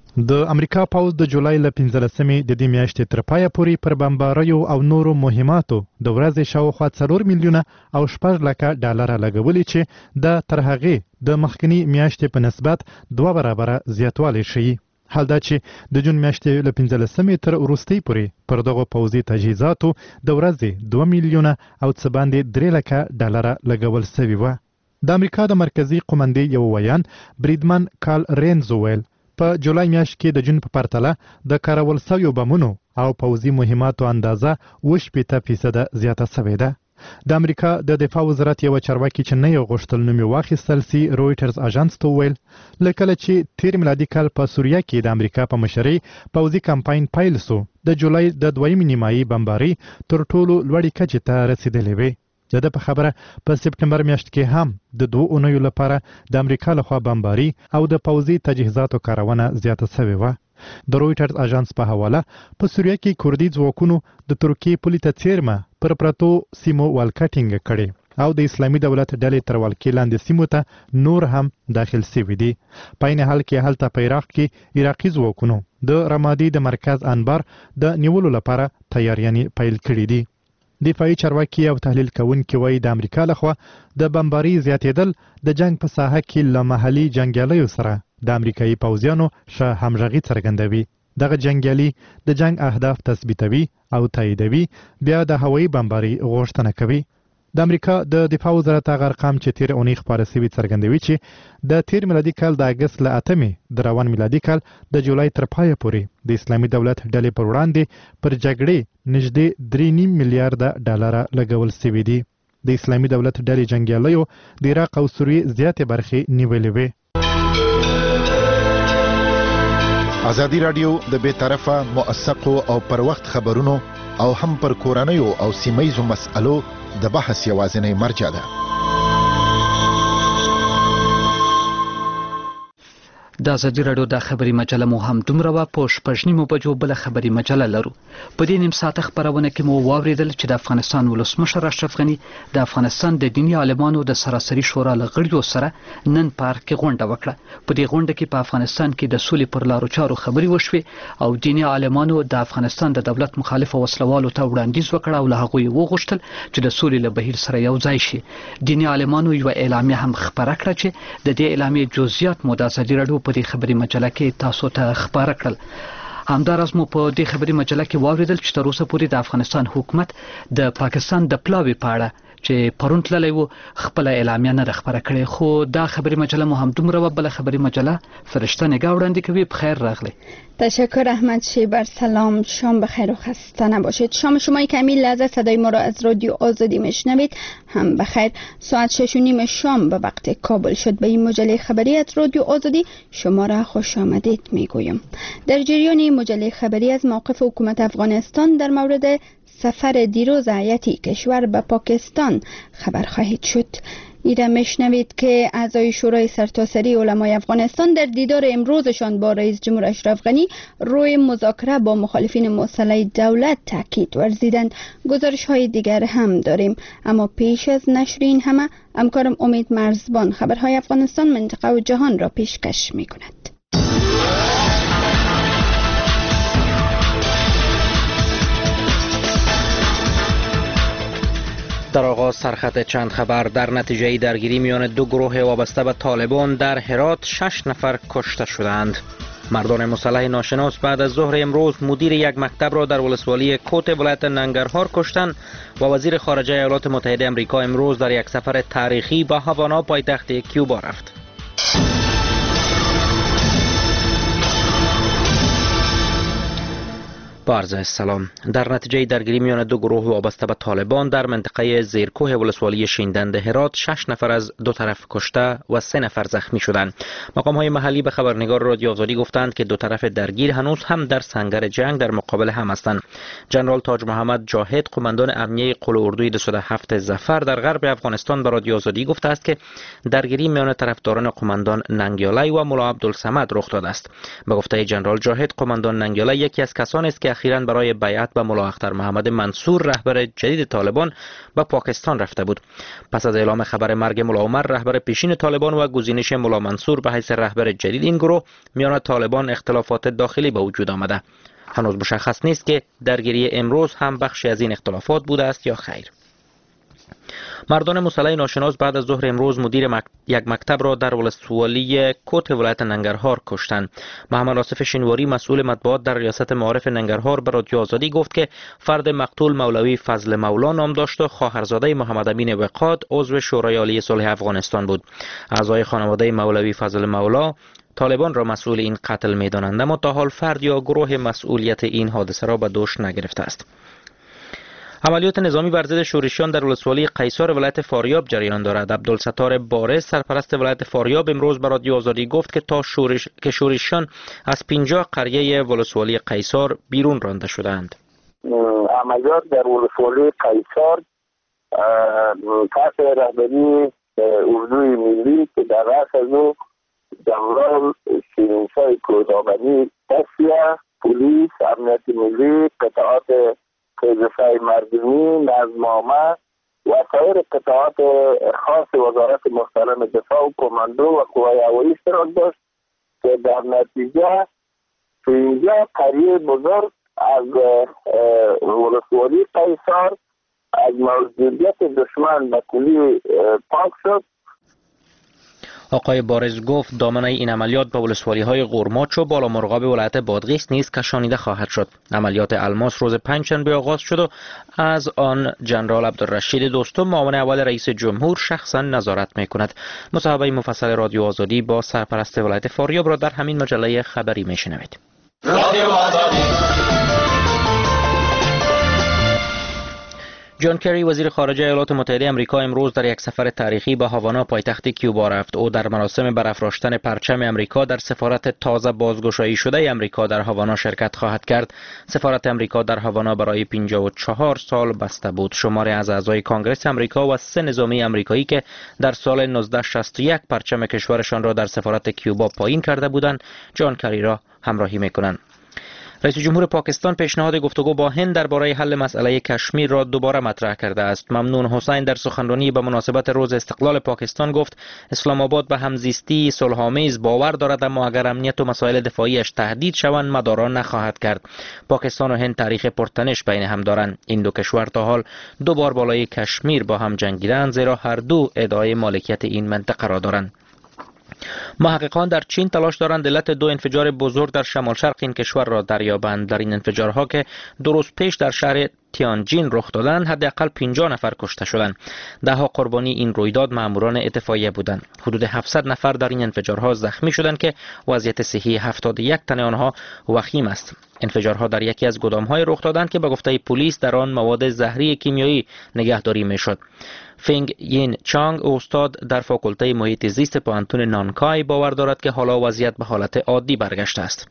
د امریکا پوځ د جولای ل پنځلسمې د دې میاشتې تر پایه پورې پر بمباریو او نورو مهماتو د ورځې شاوخوا څلور میلیونه او شپږ لکه ډالر لګولي چې د تر هغې د مخکنی میاشتې په نسبت دوه برابره زیاتوالی ښیي. حال دا چې د جون میاشتې ل پنځلسمې تر وروستۍ پورې پر دغو پوځي تجهیزاتو د ورځې دوه میلیونه او څه باندې درې لکه ډالر لګول سوي وه. د امریکا د مرکزي قومندې یو ویان بریدمن کارل رینز وویل په جولای میاشت کې د جون په پرتله د کارول شویو بمونو او پوځي مهماتو اندازه اووه شپېته فیصده زیاته شوې ده. د امریکا د دفاع وزارت یو چارواکي چې نه یو غوښتل نوم یې واخیستل سي رویټرز اژانس ته وویل له کله چې تیر میلادي کال په سوریه کې د امریکا په مشرۍ پوځي کمپاین پیل سو د جولای د دویمې نیمایي بمباري تر ټولو لوړې کچې ته رسیدلې وې. د ده په خبره په سپټمبر میاشت کې هم د دوه اونیو لپاره د امریکا لخوا بمباري او د پوځي تجهیزاتو کارونه زیاته شوې وه. د رویټرز اژانس په حواله په سوریه کې کوردي ځواکونو د ترکیې پولې ته څیرمه پر پرتو سیمو والکټینګ کړي او د اسلامي دولت ډلې تر ولکې لاندې سیمو ته نور هم داخل شوي دي. په عین حال کې هلته په عراق کې عراقي ځواکونو د رمادي د مرکز انبار د نیولو لپاره تیاریانې پیل کړي دي. دفاعي چارواکي او تحلیل کوونکي وایي د امریکا لخوا د بمباري زیاتېدل د جنگ په ساحه کې له محلي جنګیالیو سره د امریکایي پوځیانو ښه همغږي څرګندوي. دغه جنګیالي د جنگ اهداف تثبیتوي او تاییدوي، بیا د هوایي بمباري غوښتنه کوي. د امریکا د دفاع وزارت هغه ارقام چې تیر اونۍ خپاره شوي څرګندوي چې د تیر میلادي کال د اګست له اتمې د روان میلادي کال د جولای تر پایه پورې د اسلامي دولت ډلې پر وړاندې پر جګړې نږدې درې نیم میلیارډه ډالر لګول شوي دي. د اسلامي دولت ډلې جنګیالیو د عراق او سوریې زیاتې برخې نیولې وې. ازادي رادیو د بې طرفه، موثقو او پر وخت خبرونو او هم پر کورنیو او سیمایزو مسألو د بحث یوازینی مرجع ده. د ازادي راډیو د خبري مجله مو هم دومره وا په شپږنیمو بجو بل خبري مجله لرو. په دې نیم ساعت خبرونه کې مو واوریدل چې د افغانستان ولسمشر اشرف غنی د افغانستان د دینی عالمانو د سراسري شورا لغړیو سره نن پارک کې غونډه وکړه. په دې غونډه کې په افغانستان کې د سولې پر لارو چارو خبري وشوي او دینی عالمانو د افغانستان د دولت مخالف وسلوالو ته وړاندیز وکړ او له هغوی وغوښتل چې د سولې له بهیر سره یو ځای شي. دینی عالمانو یو اعلامیه هم خبره کړه چې د دې اعلامیې جزئیات مو د ازادي راډیو په دې خبري مجله کې تاسو ته خبره کړل. همداراز مو په دې خبري مجله کې واوریدل چې تر اوسه پورې د افغانستان حکومت د پاکستان د پلاوي په اړه چې پرون تللی و خپل اعلامیه نه خبره کړې، خو دا خبري مجله مو هم دومره بل خبري مجله فرشته نگاه وړاندې کوي. بخیر راغلی. تشکر احمد شیبر. سلام، شام بخیر و خسته نباشید. شام شما کمی لحظه صدای ما را از رادیو آزادی میشنوید هم بخیر. ساعت شش و نیم شام به وقت کابل شد. به این مجله خبری از رادیو آزادی شما را خوش آمدید میگویم. در جریان مجله خبری از موقف حکومت افغانستان در مورد سفر دیروز هیئتی کشور به پاکستان خبر خواهید شد. ایره میشنوید که اعضای شورای سرتاسری علمای افغانستان در دیدار امروزشان با رئیس جمهور اشرف غنی روی مذاکره با مخالفین مسلح دولت تاکید ورزیدند. گزارش های دیگر هم داریم، اما پیش از نشر این همه همکارم امید مرزبان خبرهای افغانستان، منطقه و جهان را پیشکش می کند. در آغاز سرخط چند خبر. در نتیجه درگیری میان دو گروه وابسته به طالبان در هرات شش نفر کشته شدند. مردان مسلح ناشناس بعد از ظهر امروز مدیر یک مکتب را در ولسوالی کوت ولایت ننگرهار کشتند و وزیر خارجه ایالات متحده آمریکا امروز در یک سفر تاریخی به هاوانا پایتخت کیوبا رفت. با عرض سلام. در نتیجه درگیری میان دو گروه وابسته به طالبان در منطقه زیرکوه ولسوالی شیندند هرات شش نفر از دو طرف کشته و سه نفر زخمی شدند. مقام های محلی به خبرنگار رادیو آزادی گفتند که دو طرف درگیر هنوز هم در سنگر جنگ در مقابل هم هستند. جنرال تاج محمد جاهد قماندان امنیه قل اردوی دویست و هفت ظفر در غرب افغانستان به رادیو آزادی گفته است که درگیری میان طرفداران قماندان ننگیالی و ملا عبدالصمد رخ داده است. به گفته جنرال جاهد قماندان ننگیالی یکی از کسانی است که اخیراً برای بیعت با ملا اختر محمد منصور رهبر جدید طالبان به پاکستان رفته بود. پس از اعلام خبر مرگ ملا عمر رهبر پیشین طالبان و گزینش ملا منصور به حیث رهبر جدید این گروه میان طالبان اختلافات داخلی به وجود آمده. هنوز مشخص نیست که درگیری امروز هم بخشی از این اختلافات بوده است یا خیر. مردان مسلح ناشناس بعد از ظهر امروز مدیر مک... یک مکتب را در ولسوالی کوت ولایت ننگرهار کشتند. محمد آصف شینواری مسئول مطبوعات در ریاست معارف ننگرهار به رادیو آزادی گفت که فرد مقتول مولوی فضل مولا نام داشت و خواهرزاده محمد امین وقاد عضو شورای عالی صلح افغانستان بود. اعضای خانواده مولوی فضل مولا طالبان را مسئول این قتل می‌دانند، اما تا حال فرد یا گروه مسئولیت این حادثه را به دوش نگرفته است. عملیات نظامی بر ضد شورشیان در ولسوالی قیصار ولایت فاریاب جریان دارد. عبدالستار بارز سرپرست ولایت فاریاب امروز به رادیو آزادی گفت که تا شورش که شورشیان از پنجاه قریه ولسوالی قیصار بیرون رانده شدند. عملیات در ولسوالی قیصار تحت رهبری اردوی ملی که در رأس از او جنرال شیرین‌شاه کودابنی دستیه، پلیس، امنیت ملی، قطعات قضای مردمی، نظمنامه و سایر قطعات خاص وزارت محترم دفاع و کماندو و قوای هوایی اشتراک داشت که در نتیجه پنجاه قریه بزرگ از ولسوالی قیصار از موجودیت دشمن به کلی پاک شد. آقای بارز گفت دامنه این عملیات به ولسوالی های قرماچ و بالا مرغاب ولایت بادغیس نیز کشانیده خواهد شد. عملیات الماس روز پنجشنبه آغاز شد و از آن جنرال عبدالرشید دوستم معاون اول رئیس جمهور شخصا نظارت میکند. مصاحبه مفصل رادیو آزادی با سرپرست ولایت فاریاب را در همین مجله خبری میشنوید. رادیو آزادی. جان کری وزیر خارجه ایالات متحده آمریکا امروز در یک سفر تاریخی به هاوانا پایتخت کیوبا رفت. او در مراسم برافراشتن پرچم آمریکا در سفارت تازه بازگشایی شده آمریکا در هاوانا شرکت خواهد کرد. سفارت آمریکا در هاوانا برای پنجاه و چهار سال بسته بود. شماری از اعضای کانگرس آمریکا و سه نظامی آمریکایی که در سال نوزده شصت و یک پرچم کشورشان را در سفارت کیوبا پایین کرده بودند، جان کری را همراهی می‌کنند. رئیس جمهور پاکستان پیشنهاد گفتگو با هند درباره حل مسئله کشمیر را دوباره مطرح کرده است. ممنون حسین در سخنرانی به مناسبت روز استقلال پاکستان گفت اسلام آباد به همزیستی صلح‌آمیز باور دارد، اما اگر امنیت و مسائل دفاعیش تهدید شوند مدارا نخواهد کرد. پاکستان و هند تاریخ پرتنش بین هم دارند. این دو کشور تا حال دو بار بالای کشمیر با هم جنگیدند، زیرا هر دو ادعای مالکیت این منطقه را دارند. محققان در چین تلاش دارند علت دو انفجار بزرگ در شمال شرق این کشور را دریابند. در این انفجارها که دو روز پیش در شهر تیانجین رخ دادند، حداقل پنجاه نفر کشته شدند. ده ها قربانی این رویداد ماموران اطفائیه بودند. حدود هفتصد نفر در این انفجارها زخمی شدند که وضعیت صحی هفتاد و یک تن آنها وخیم است. انفجارها در یکی از گودام‌های رخ دادند که به گفته پلیس در آن مواد زهری کیمیایی نگهداری میشد. فینگ یین چانگ استاد در فاکولته محیط زیست پوهنتون نانکای باور دارد که حالا وضعیت به حالت عادی برگشته است.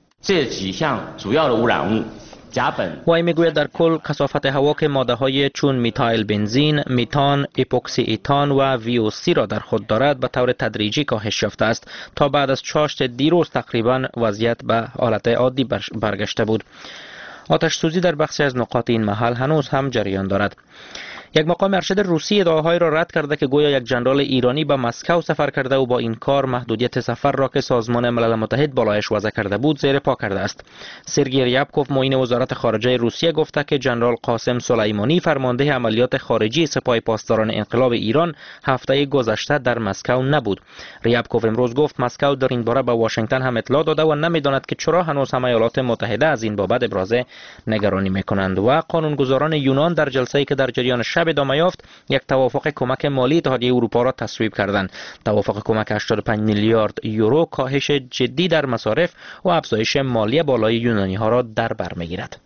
وی میگوید در کل کثافت هوا که ماده های چون میتایل بنزین، میتان، اپوکسی ایتان و وی او سی را در خود دارد به طور تدریجی کاهش یافته است. تا بعد از چاشت دیروز تقریبا وضعیت به حالت عادی برگشته بود. آتش سوزی در بخشی از نقاط این محل هنوز هم جریان دارد. یک مقام ارشد روسی ادعاهای را رد کرده که گویا یک ژنرال ایرانی به مسکو سفر کرده و با این کار محدودیت سفر را که سازمان ملل متحد بالایش وضع کرده بود زیر پا کرده است. سرگئی ریابکوف معین وزارت خارجه روسیه گفته که ژنرال قاسم سلیمانی فرمانده عملیات خارجی سپاه پاسداران انقلاب ایران هفته گذشته در مسکو نبود. ریابکوف امروز گفت مسکو در این باره به واشنگتن هم اطلاع داده و نمیداند که چرا هنوز هم ایالات متحده از این بابت ابراز نگرانی میکنند. و قانونگذاران یونان در جلسه‌ای که در جریان شب ادامه یافت یک توافق کمک مالی اتحادیه اروپا را تصویب کردند. توافق کمک هشتاد و پنج میلیارد یورو کاهش جدی در مصارف و افزایش مالی بالای یونانی ها را در بر میگیرد.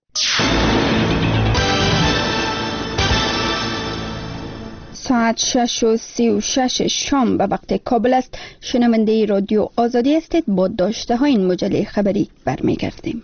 ساعت شش و سی و شش شام به وقت کابل است. شنونده رادیو آزادی هستید. با داشته های این مجله خبری برمیگردیم.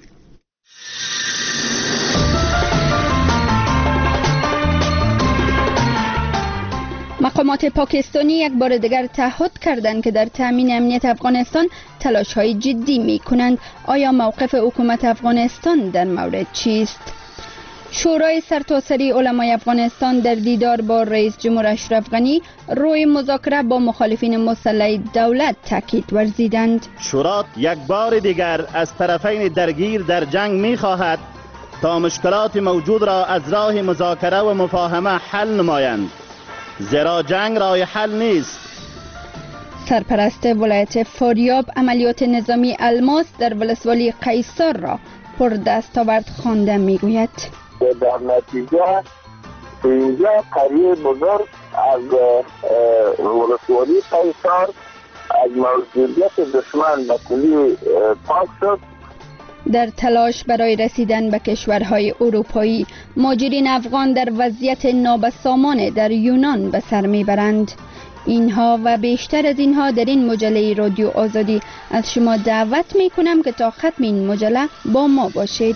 مقامات پاکستانی یک بار دیگر تعهد کردند که در تامین امنیت افغانستان تلاش‌های جدی می‌کنند. آیا موقف حکومت افغانستان در مورد چیست؟ شورای سرتاسری علمای افغانستان در دیدار با رئیس جمهور اشرف غنی روی مذاکره با مخالفین مسلح دولت تاکید ورزیدند. شورا یک بار دیگر از طرفین درگیر در جنگ می‌خواهد تا مشکلات موجود را از راه مذاکره و مفاهمه حل نمایند، زیرا جنگ راه حل نیست. سرپرست ولایت فاریاب عملیات نظامی الماس در ولسوالی قیصر را پر دستاورد خوانده میگوید. در نتیجه اینجا قریه بزرگ از ولسوالی قیصر از موجودیت دشمن به کلی پاک شد. در تلاش برای رسیدن به کشورهای اروپایی، مهاجرین افغان در وضعیت نابسامان در یونان به سر میبرند. اینها و بیشتر از اینها در این مجله رادیو آزادی از شما دعوت میکنم که تا ختم این مجله با ما باشید.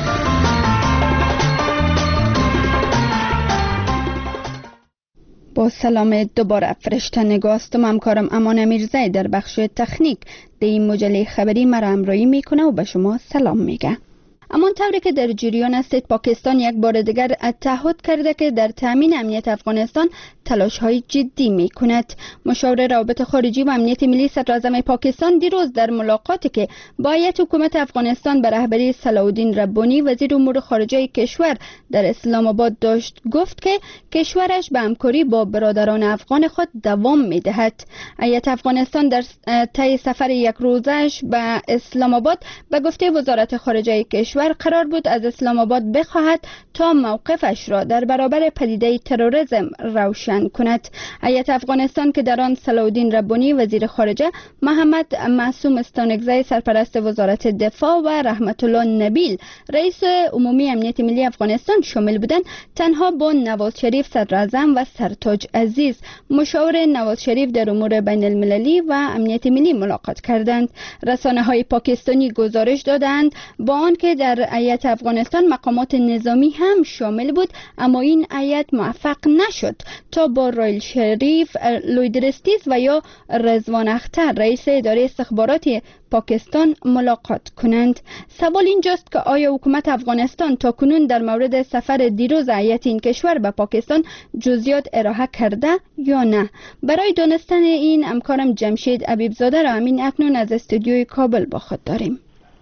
با سلام دوباره فرشته نگاستم. همکارم امان میرزایی در بخش تکنیک در این مجله خبری مرا همراهی میکنه و به شما سلام میگه. اما طوری که در جریان است، پاکستان یک بار دیگر تعهد کرده که در تامین امنیت افغانستان تلاش‌های جدی می‌کند. مشاور روابط خارجی و امنیت ملی صدراعظم پاکستان دیروز در ملاقاتی که با هیئت حکومت افغانستان به رهبری صلاح الدین ربانی وزیر امور خارجه کشور در اسلام آباد داشت، گفت که کشورش به همکاری با برادران افغان خود دوام می‌دهد. هیئت افغانستان در طی سفر یک روزه‌اش به اسلام آباد به گفته وزارت خارجه کشور کشور قرار بود از اسلام آباد بخواهد تا موقفش را در برابر پدیده تروریسم روشن کند. هیئت افغانستان که در آن صلاح الدین ربانی وزیر خارجه، محمد معصوم استانکزی سرپرست وزارت دفاع و رحمت الله نبیل رئیس عمومی امنیت ملی افغانستان شامل بودند، تنها با نواز شریف صدر اعظم و سرتاج عزیز مشاور نواز شریف در امور بین المللی و امنیت ملی ملاقات کردند. رسانه های پاکستانی گزارش دادند با آنکه در هیئت افغانستان مقامات نظامی هم شامل بود، اما این هیئت موفق نشد تا با رایل شریف، لویدرستیز و یا رضوان اختر رئیس اداره استخباراتی پاکستان ملاقات کنند. سوال اینجاست که آیا حکومت افغانستان تا کنون در مورد سفر دیروز هیئت این کشور به پاکستان جزئیات ارائه کرده یا نه؟ برای دانستن این همکارم جمشید حبیبزاده را همین اکنون از استودیوی کابل با خود داریم.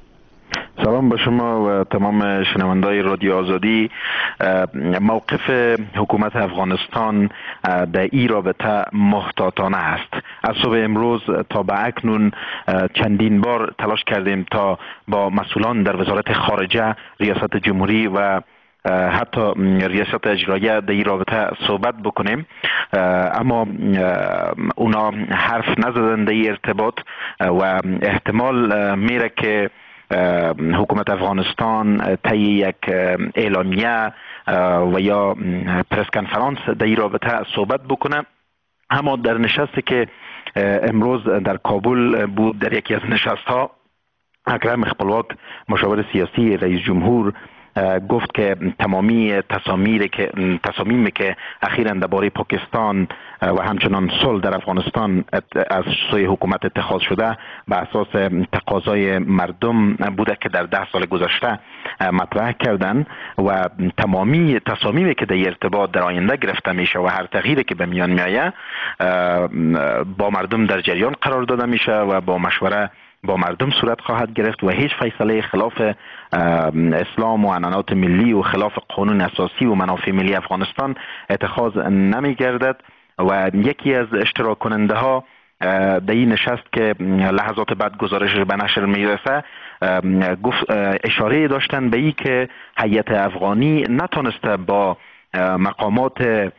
سلام به شما و تمام شنوندای رادیو آزادی. موقف حکومت افغانستان در این رابطه محتاطانه است. از صبح امروز تا به اکنون چندین بار تلاش کردیم تا با مسئولان در وزارت خارجه، ریاست جمهوری و حتی ریاست اجراییه در این رابطه صحبت بکنیم، اما اونا حرف نزدن در این ارتباط و احتمال میره که حکومت افغانستان طی یک اعلامیه و یا پرس کنفرانس در این رابطه صحبت بکنه. اما در نشستی که امروز در کابل بود، در یکی از نشست ها، اکرم خپلواک مشاور سیاسی رئیس جمهور گفت که تمامی تصامیمی که تصامیمی که اخیراً درباره پاکستان و همچنان صلح در افغانستان از سوی حکومت اتخاذ شده به اساس تقاضای مردم بوده که در ده سال گذشته مطرح کردن و تمامی تصامیمی که در ارتباط در آینده گرفته میشه و هر تغییری که به میان میآید با مردم در جریان قرار داده میشه و با مشوره با مردم صورت خواهد گرفت و هیچ فیصله خلاف اسلام و عنعنات ملی و خلاف قانون اساسی و منافع ملی افغانستان اتخاذ نمی گردد. و یکی از اشتراک کننده ها در این نشست که لحظات بعد گزارش به نشر میرسه گفت اشاره داشتن به این که هیئت افغانی نتونسته با مقامات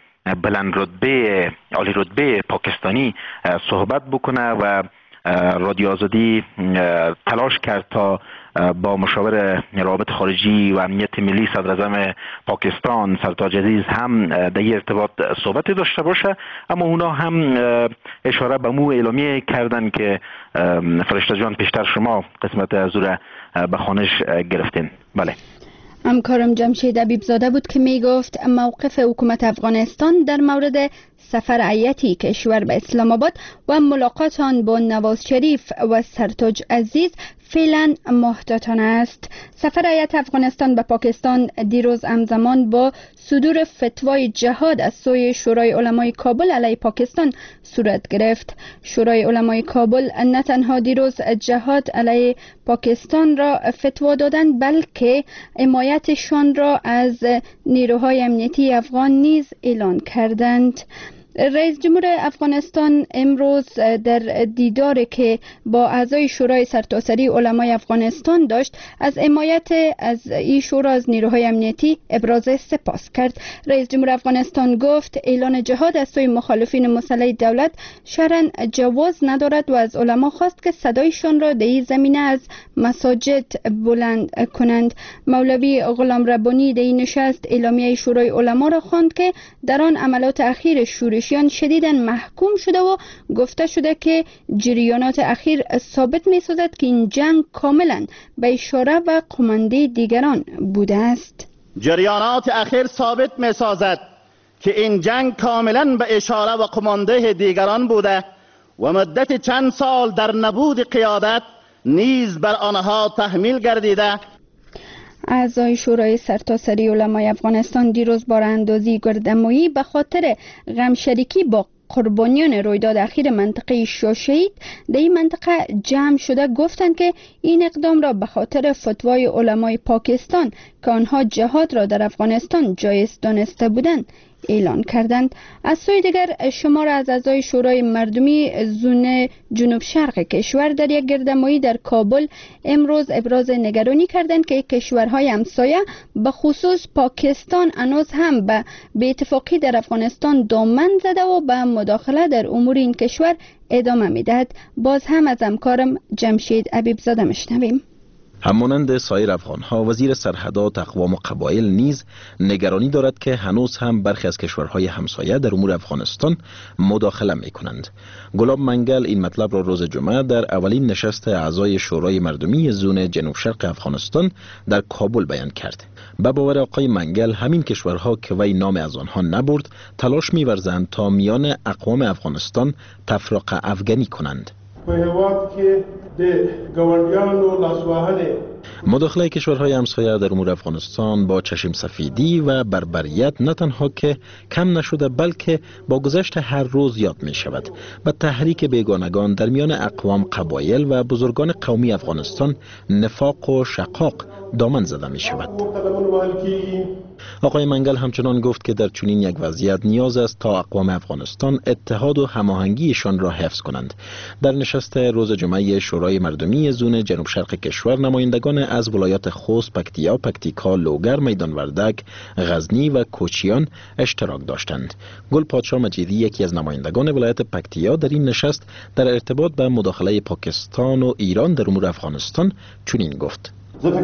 بلند رتبه عالی رتبه پاکستانی صحبت بکنه و رادیو آزادی تلاش کرد تا با مشاور روابط خارجی و امنیت ملی صدر اعظم پاکستان سرتاج عزیز هم در این ارتباط صحبتی داشته باشه، اما اونا هم اشاره به مو اعلامیه کردن که فرشته جان پیشتر شما قسمت از او به خوانش گرفتین. بله، همکارم جمشید حبیبزاده بود که می گفت موقف حکومت افغانستان در مورد سفر هیئتی کشور به اسلام آباد و ملاقات آن با نواز شریف و سرتاج عزیز فعلا محتاطانه است. سفر هیئت افغانستان به پاکستان دیروز همزمان با صدور فتوای جهاد از سوی شورای علمای کابل علیه پاکستان صورت گرفت. شورای علمای کابل نه تنها دیروز جهاد علیه پاکستان را فتوا دادند، بلکه حمایتشان را از نیروهای امنیتی افغان نیز اعلان کردند. رئیس جمهور افغانستان امروز در دیداری که با اعضای شورای سرتاسری علمای افغانستان داشت از حمایت از این شورا از نیروهای امنیتی ابراز سپاس کرد. رئیس جمهور افغانستان گفت اعلان جهاد از سوی مخالفین مسلح دولت شرعاً جواز ندارد و از علما خواست که صدایشان را در این زمینه از مساجد بلند کنند. مولوی غلام ربانی در این نشست اعلامیه شورای علما را خواند که در آن عملات اخیر شورشیان شدیداً محکوم شده و گفته شده که جریانات اخیر ثابت می سازد که این جنگ کاملا به اشاره و قمانده دیگران بوده است. جریانات اخیر ثابت می سازد که این جنگ کاملا به اشاره و قمانده دیگران بوده و مدت چند سال در نبود قیادت نیز بر آنها تحمیل گردیده. اعضای شورای سرتاسری علمای افغانستان دیروز باراندازی گردمایی به خاطر غمشریکی با قربانیان رویداد اخیر منطقه شاشهید در این منطقه جمع شده گفتند که این اقدام را به خاطر فتوای علمای پاکستان که آنها جهاد را در افغانستان جایز دانسته بودند اعلان کردند. از سوی دیگر شمار از اعضای شورای مردمی زون جنوب شرق کشور در یک گردهمایی در کابل امروز ابراز نگرانی کردند که کشورهای همسایه به خصوص پاکستان هنوز هم به بی‌اتفاقی در افغانستان دامن زده و به مداخله در امور این کشور ادامه می‌دهد. باز هم از همکارم جمشید حبیبزاده میشنویم. همانند سایر افغانها، وزیر سرحدات اقوام و قبایل نیز نگرانی دارد که هنوز هم برخی از کشورهای همسایه در امور افغانستان مداخله می کنند. گلاب منگل این مطلب را روز جمعه در اولین نشست اعضای شورای مردمی زون جنوب شرق افغانستان در کابل بیان کرد. به باور آقای منگل، همین کشورها که وی نام از آنها نبرد تلاش می ورزند تا میان اقوام افغانستان تفرقه افغانی کنند. مداخله کشورهای همسایه در امور افغانستان با چشم سفیدی و بربریت نه تنها که کم نشده بلکه با گذشت هر روز یاد می شود. به تحریک بیگانگان در میان اقوام، قبایل و بزرگان قومی افغانستان نفاق و شقاق دامن زده می شود. آقای منگل همچنان گفت که در چنین یک وضعیت نیاز است تا اقوام افغانستان اتحاد و هماهنگیشان را حفظ کنند. در نشست روز جمعه شورای مردمی زون جنوب شرق کشور نمایندگان از ولایات خوست، پکتیا، پکتیکا، لوگر، میدان وردک، غزنی و کوچیان اشتراک داشتند. گل پادشاه مجیدی یکی از نمایندگان ولایت پکتیا در این نشست در ارتباط به مداخله پاکستان و ایران در امور افغانستان چنین گفت: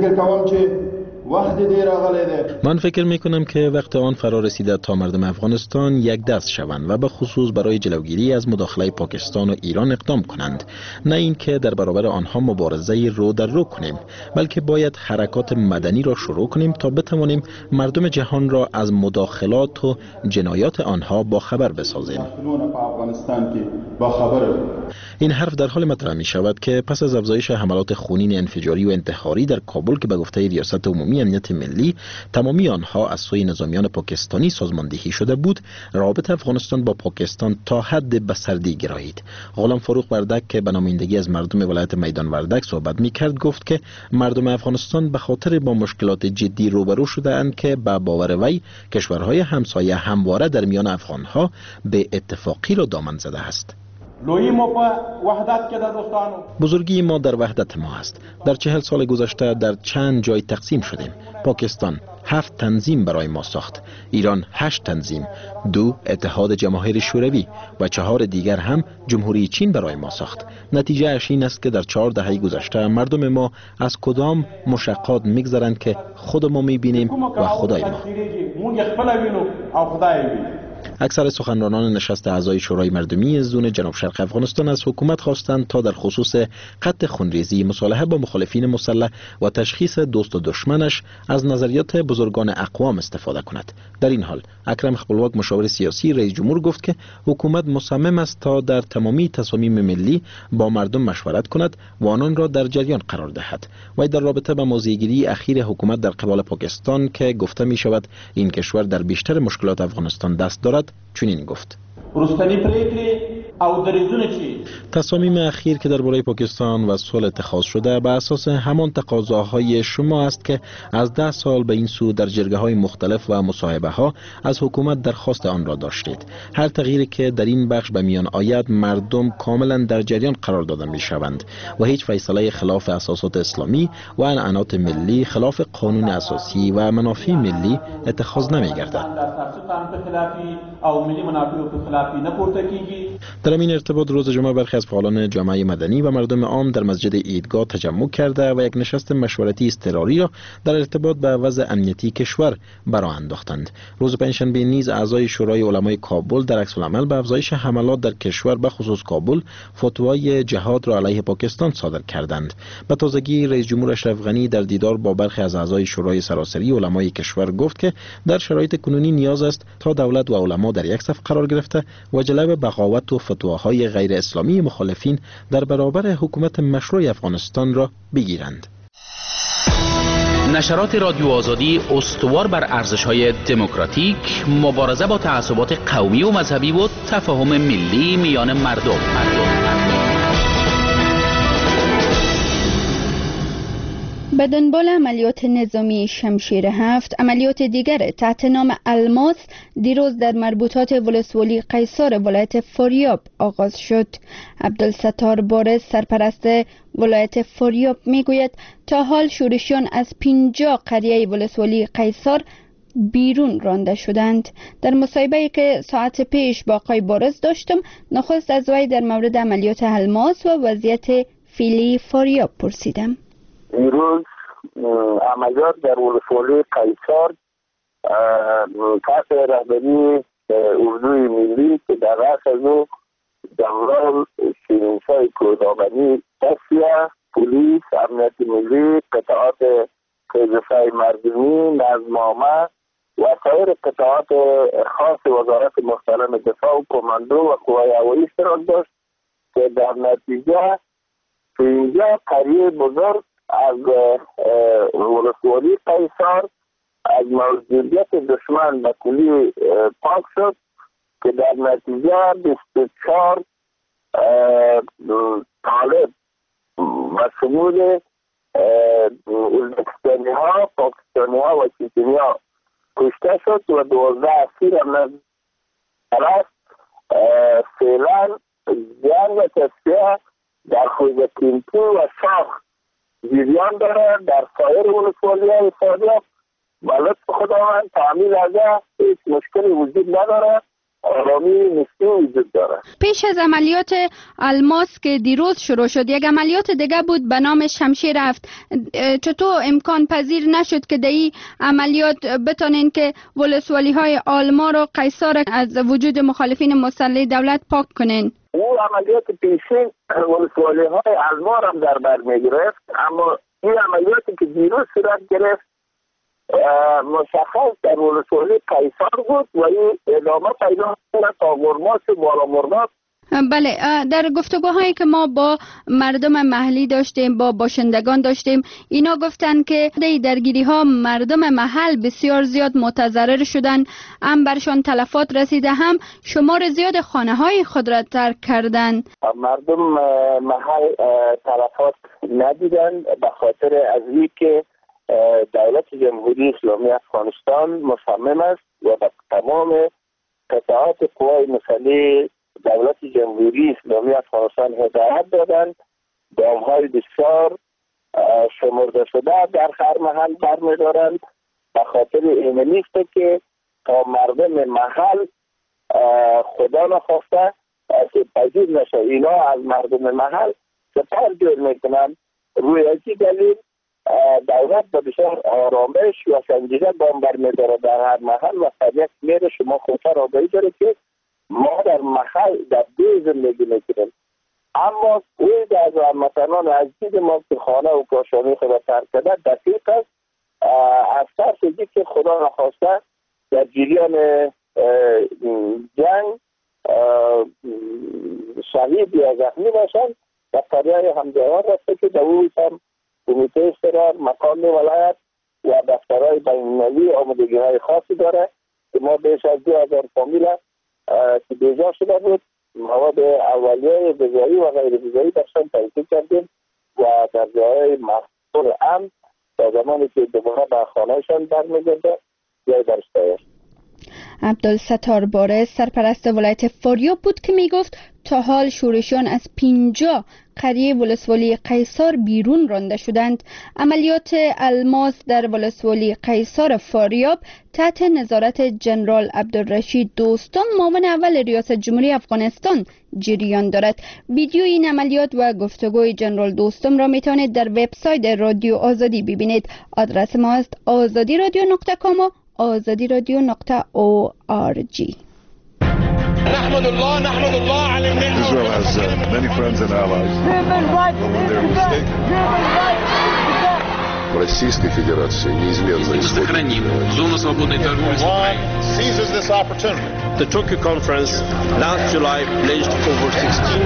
من فکر می کنم که وقت آن فرا رسیده تا مردم افغانستان یک دست شوند و به خصوص برای جلوگیری از مداخله پاکستان و ایران اقدام کنند. نه اینکه در برابر آنها مبارزه رو در رو کنیم، بلکه باید حرکات مدنی را شروع کنیم تا بتوانیم مردم جهان را از مداخلات و جنایات آنها با خبر بسازیم. این حرف در حال مطرح می شود که پس از افزایش حملات خونین انفجاری و انتحاری در کابل که به گفته ریاست عمومی امنیت ملی تمامی آنها از سوی نظامیان پاکستانی سازماندهی شده بود، روابط افغانستان با پاکستان تا حد به سردی گرایید. غلام فاروق وردک که به نمایندگی از مردم ولایت میدان وردک صحبت می‌کرد گفت که مردم افغانستان به خاطر با مشکلات جدی روبرو شده‌اند که به باور وی کشورهای همسایه همواره در میان افغانها به اتفاقی را دامن زده است. بزرگی ما در وحدت ما است. در چهل سال گذشته در چند جای تقسیم شدیم. پاکستان هفت تنظیم برای ما ساخت، ایران هشت تنظیم، دو اتحاد جماهیر شوروی و چهار دیگر هم جمهوری چین برای ما ساخت. نتیجه اش این است که در چهار دهه گذشته مردم ما از کدام مشقات میگذرند که خود ما میبینیم و خدای ما. اکثر سخنرانان نشست اعضای شورای مردمی زون جنوب شرق افغانستان از حکومت خواستند تا در خصوص قطع خونریزی، مصالحه با مخالفین مسلح و تشخیص دوست و دشمنش از نظریات بزرگان اقوام استفاده کند. در این حال اکرم خپلواک مشاور سیاسی رئیس جمهور گفت که حکومت مصمم است تا در تمامی تصامیم ملی با مردم مشورت کند و آنان را در جریان قرار دهد. و در رابطه با موضع‌گیری اخیر حکومت در قبال پاکستان که گفته می شود این کشور در بیشتر مشکلات افغانستان دست دارد چنین گفت: تصامیم اخیر که درباره پاکستان و صلح اتخاذ شده به اساس همان تقاضاهای شما است که از ده سال به این سو در جرگه های مختلف و مصاحبه ها از حکومت درخواست آن را داشتید. هر تغییری که در این بخش به میان آید مردم کاملا در جریان قرار داده می شوند و هیچ فیصله خلاف اساسات اسلامی و عنعنات ملی، خلاف قانون اساسی و منافع ملی اتخاذ نمی گردد. در این ارتباط روز جمعه برخی از فعالان جامعه مدنی و مردم عام در مسجد عیدگاه تجمع کرده و یک نشست مشورتی اضطراری را در ارتباط به وضع امنیتی کشور برآ انداختند. روز پنجشنبه نیز اعضای شورای علمای کابل در عکس العمل به افزایش حملات در کشور به خصوص کابل فتوای جهاد را علیه پاکستان صادر کردند. به تازگی رئیس جمهور اشرف غنی در دیدار با برخی از اعضای شورای سراسری علمای کشور گفت که در شرایط کنونی نیاز است تا دولت و علما در یک صف قرار گرفته و جلب بغاوت و فتواهای غیر اسلامی مخالفین در برابر حکومت مشروع افغانستان را بگیرند. نشرات رادیو آزادی استوار بر ارزش‌های دموکراتیک، مبارزه با تعصبات قومی و مذهبی و تفاهم ملی میان مردم. مردم. به دنبال عملیات نظامی شمشیر هفت، عملیات دیگر تحت نام الماس دیروز در مربوطات ولسوالی قیصار ولایت فاریاب آغاز شد. عبدالستار بارز سرپرست ولایت فاریاب میگوید تا حال شورشیان از پنجاه قریه ولسوالی قیصار بیرون رانده شدند. در مصاحبه‌ای که ساعت پیش با آقای بارز داشتم، نخست از وی در مورد عملیات الماس و وضعیت فعلی فاریاب پرسیدم. دیروز عملیات در ولسوالی قیصار تحت رهبری اردوی ملی که در رأس از او جنرال شیرین‌شاه کودابنی، تصفیه، پلیس، امنیت ملی، قطعات قیدسای مردمی، نظم عامه و سایر قطعات خاص وزارت محترم دفاع و کماندو و قوای هوایی اشتراک داشت که در نتیجه اینجا قریه بزرگ از ولسوالی قیصار از موجودیت دشمن به کلی پاک شد که در نتیجه بیست و چهار طالب و شمول ازبکستانی ها، پاکستانی ها و چیچنی ها کشته شد و دوازده اسیر هم نزد است. فعلا جنگ و تصفیه در خوزقیمتی و شاخ جریان داره در سایر ولسوالی های فاریاب و لطف خداوند تعمیل ازه هیچ مشکلی وجود نداره، آرامی نسبی وجود داره. پیش از عملیات الماس که دیروز شروع شد، یک عملیات دیگه بود به نام شمشیر هفت. چطور امکان پذیر نشد که در این عملیات بتونین که ولسوالی های آلمار و قیصار از وجود مخالفین مسلح دولت پاک کنین؟ او عملیات پیشین ولسوالی های آلمار هم در بر می گرفت، اما این عملیاتی که دیروز صورت گرفت مشخص در ولسوالی قیصار بود و این ادامه پیدا کرد تا مرماس بالا مرماس. بله، در گفتگوهایی که ما با مردم محلی داشتیم، با باشندگان داشتیم، اینا گفتن که در درگیری ها مردم محل بسیار زیاد متضرر شدن، هم برشان تلفات رسیده، هم شمار زیاد خانه های خود را ترک کردن. مردم محل تلفات ندیدن به خاطر از این که دولت جمهوری اسلامی افغانستان مصمم است و به تمام قطعات قوای مسلح دولت جمهوری اسلامی افغانستان هدایت دادند دامهای بسیار شمرده شده در هر محل برمی‌دارند به خاطر این نیست که تا مردم محل خدا نخواسته که پذیر نشه اینا از مردم محل سپر جور میکنند. روی ازی دلیل دولت به بسیار آرامش و سنجیده گام برمی‌داره در هر محل و طبیعت میره. شما خودتر آگاهی داره که ما در محل در دو زندگی میکنیم، اما اوی از هموطنان عزیز ما که خانه و کاشانه خود ترک کرده دقیق است از ترس اینکه که خدا نخواسته در جریان جنگ شهید یا زخمی باشند و قریه همجوار رفته که در اوی هم کمیته استقرار، مقام ولایت و دفترهای بین‌المللی آمادگی‌های خاصی داره که ما بیش از دو هزار فامیل که بیجا شده بود مواد اولیه غذایی و غیر غذایی برشان تحصیل کردیم و در جاهای محصول امن تا زمانی که دوباره به خانهشان برمیگرده جای درشته است. عبدالستار بارز سرپرست ولایت فاریاب بود که میگفت تا حال شورشیان از پنجاه قریه ولسوالی قیصار بیرون رانده شدند. عملیات الماس در ولسوالی قیصار فاریاب تحت نظارت جنرال عبدالرشید دوستم معاون اول ریاست جمهوری افغانستان جریان دارد. ویدیو این عملیات و گفتگوی جنرال دوستم را میتونید در وبسایت رادیو آزادی ببینید. آدرس ما است آزادی رادیو نقطه کام و آزادی رادیو نقطه او آر جی. نحمد الله نحمد الله على Israel has uh, many friends and allies. Российской Федерации неизменно сохраним зону свободной торговли. Seizes this opportunity. The Tokyo conference last July pledged over sixteen.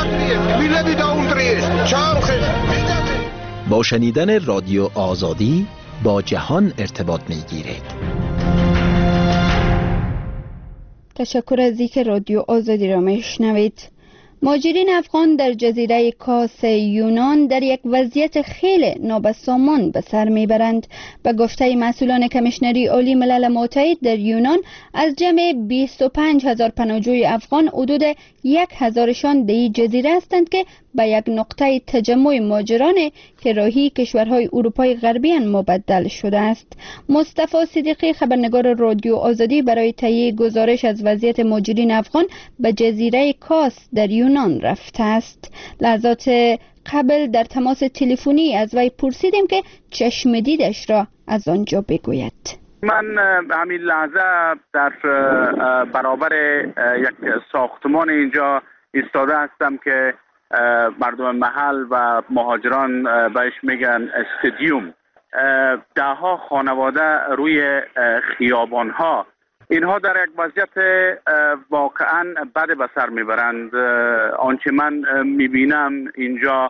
با شنیدن رادیو آزادی با جهان ارتباط می‌گیرید. تشکر از اینکه رادیو آزادی را میشنوید. مهاجرین افغان در جزیره کاس یونان در یک وضعیت خیلی نابسامان به سر میبرند. به گفته مسئولان کمیشنری عالی ملل متحد در یونان، از جمع بیست و پنج هزار پناهجوی افغان حدود یک هزارشان در این جزیره هستند که به یک نقطه تجمع مهاجران که راهی کشورهای اروپای غربی مبدل شده است. مصطفی صدیقی، خبرنگار رادیو آزادی، برای تهیه گزارش از وضعیت مهاجرین افغان به جزیره کاس در یونان رفته است. لحظات قبل در تماس تلفنی از وی پرسیدیم که چشم دیدش را از آنجا بگوید. من همین لحظه در برابر یک ساختمان اینجا ایستاده هستم که مردم محل و مهاجران بهش میگن استادیوم. ده ها خانواده روی خیابان ها، اینها در یک وضعیت واقعا بد به سر میبرند. آنچه من میبینم اینجا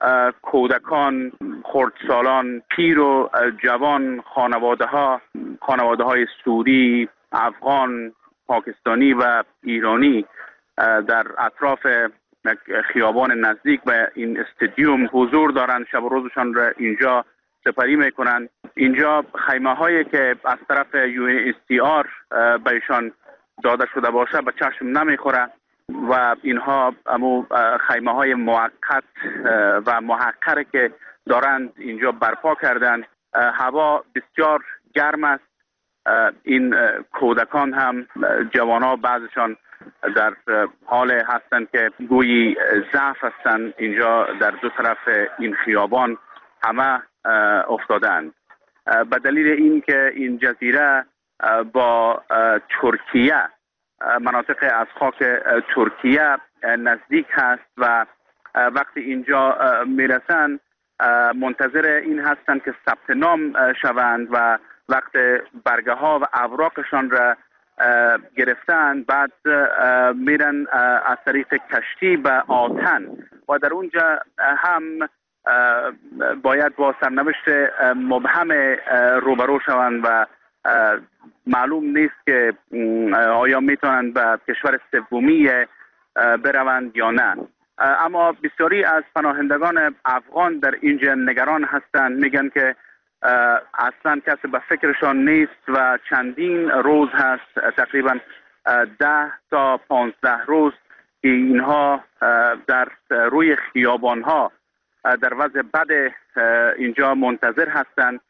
کودکان، خردسالان، پیر و جوان، خانواده ها خانواده های سوری، افغان، پاکستانی و ایرانی در اطراف خیابان نزدیک به این استادیوم حضور دارند. شب و روزشان را اینجا سپری میکنند. اینجا خیمه هایی که از طرف یو ان اچ سی آر بهشان داده شده باشه به چشم نمیخوره و اینها امو خیمه های موقت و محقره که دارند اینجا برپا کردند. هوا بسیار گرم است. این کودکان هم، جوانان بعضشان در حال هستند که گویی ضعف هستند. اینجا در دو طرف این خیابان همه افتادند به دلیل اینکه این جزیره با ترکیه، مناطق از خاک ترکیه نزدیک هست و وقتی اینجا میرسند منتظر این هستند که ثبت نام شوند و وقت برگه ها و اوراقشان را گرفتن بعد میرن از طریق کشتی به آتن و در اونجا هم باید با سرنوشت مبهم روبرو شوند و معلوم نیست که آیا میتونند به کشور سومی بروند یا نه. اما بسیاری از پناهندگان افغان در اینجا نگران هستند، میگن که اصلا کسی به فکرشان نیست و چندین روز هست، تقریبا ده تا پانزده روز که اینها در روی خیابان ها در وضع بد اینجا منتظر هستند.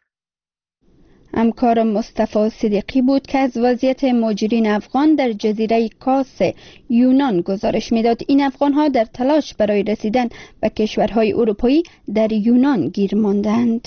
همکار مصطفی صدیقی بود که از وضعیت مهاجرین افغان در جزیره کاس یونان گزارش میداد. این افغان ها در تلاش برای رسیدن به کشورهای اروپایی در یونان گیر ماندند.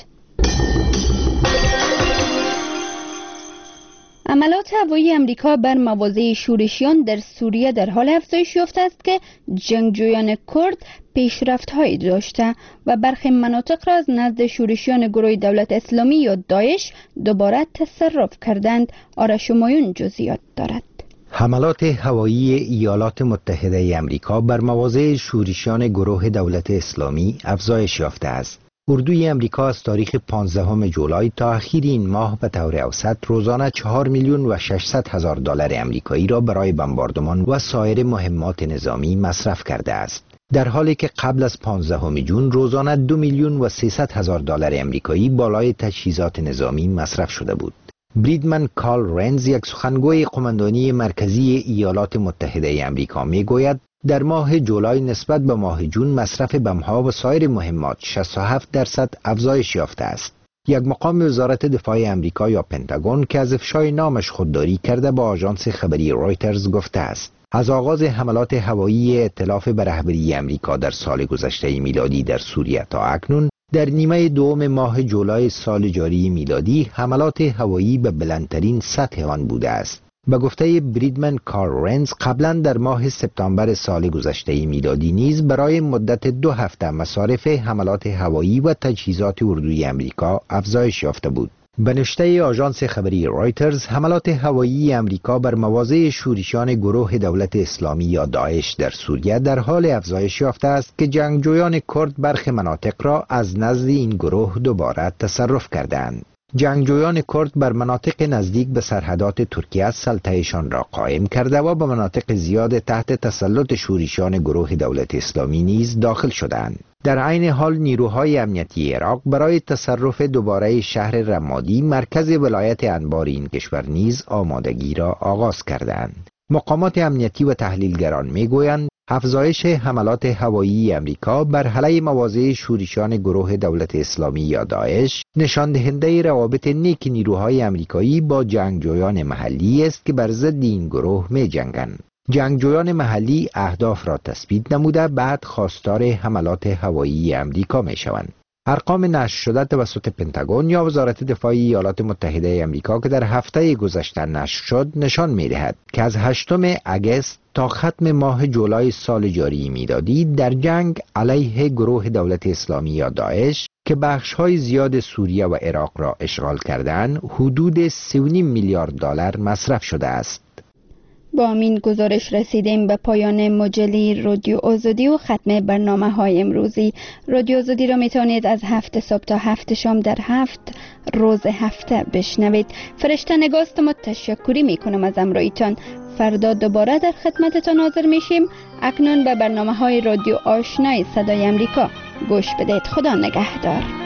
عملات هوایی امریکا بر مواضع شورشیان در سوریه در حال افزایش یافته است که جنگجویان کرد پیشرفت‌هایی داشته و برخی مناطق را از نزد شورشیان گروه دولت اسلامی یا داعش دوباره تصرف کردند. آرش همایون جزئیات دارد. حملات هوایی ایالات متحده امریکا بر مواضع شورشیان گروه دولت اسلامی افزایش یافته است. اردوی امریکا از تاریخ پانزدهم جولای تا اخیر این ماه به طور اوسط روزانه چهار میلیون و ششصد هزار دلار امریکایی را برای بمباردمان و سایر مهمات نظامی مصرف کرده است، در حالی که قبل از پانزدهم ژوئن روزانه دو میلیون و سیصد هزار دلار امریکایی بالای تجهیزات نظامی مصرف شده بود. بریدمن کارل رنز، یک سخنگوی قماندانی مرکزی ایالات متحده امریکا، میگوید در ماه جولای نسبت به ماه جون مصرف بم‌ها و سایر مهمات شصت و هفت درصد افزایش یافته است. یک مقام وزارت دفاع امریکا یا پنتاگون که از افشای نامش خودداری کرده با آژانس خبری رویترز گفته است از آغاز حملات هوایی ائتلاف به رهبری امریکا در سال گذشته میلادی در سوریه تا اکنون، در نیمه دوم ماه جولای سال جاری میلادی حملات هوایی به بلندترین سطح آن بوده است. به گفته بریدمن کارل رنز، قبلا در ماه سپتامبر سال گذشته میلادی نیز برای مدت دو هفته مصارف حملات هوایی و تجهیزات اردوی امریکا افزایش یافته بود. به نشته آژانس خبری رویترز، حملات هوایی امریکا بر مواضع شورشیان گروه دولت اسلامی یا داعش در سوریه در حال افزایش یافته است که جنگجویان کرد برخی مناطق را از نزد این گروه دوباره تصرف کردند. جنگجویان کرد بر مناطق نزدیک به سرحدات ترکیه سلطه‌شان را قائم کرده و به مناطق زیاد تحت تسلط شورشیان گروه دولت اسلامی نیز داخل شدند. در عین حال نیروهای امنیتی عراق برای تصرف دوباره شهر رمادی مرکز ولایت انبار این کشور نیز آمادگی را آغاز کردند. مقامات امنیتی و تحلیلگران میگویند افزایش حملات هوایی امریکا بر علیه مواضع شورشیان گروه دولت اسلامی یا داعش نشان دهنده روابط نیک نیروهای امریکایی با جنگجویان محلی است که بر ضد این گروه می جنگند. جنگجویان محلی اهداف را تثبیت نموده بعد خواستار حملات هوایی امریکا می شوند. ارقام نشر شده توسط پنتاگون یا وزارت دفاع ایالات متحده امریکا که در هفته گذشته نشر شد نشان می دهد که از هشتم اگست تا ختم ماه جولای سال جاری میلادی در جنگ علیه گروه دولت اسلامی یا داعش که بخش‌های زیاد سوریه و عراق را اشغال کردند حدود سه و نیم میلیارد دلار مصرف شده است. با همین گزارش رسیدیم به پایان مجله رادیو آزادی و ختم برنامه های امروزی. رادیو آزادی را میتونید از هفت صبح تا هفت شام در هفت روز هفته بشنوید. فرشته نگاست ما تشکری میکنم از امرایتان. فردا دوباره در خدمتتان حاضر میشیم. اکنون به برنامه های رادیو آشنای صدای امریکا گوش بدید. خدا نگهدار.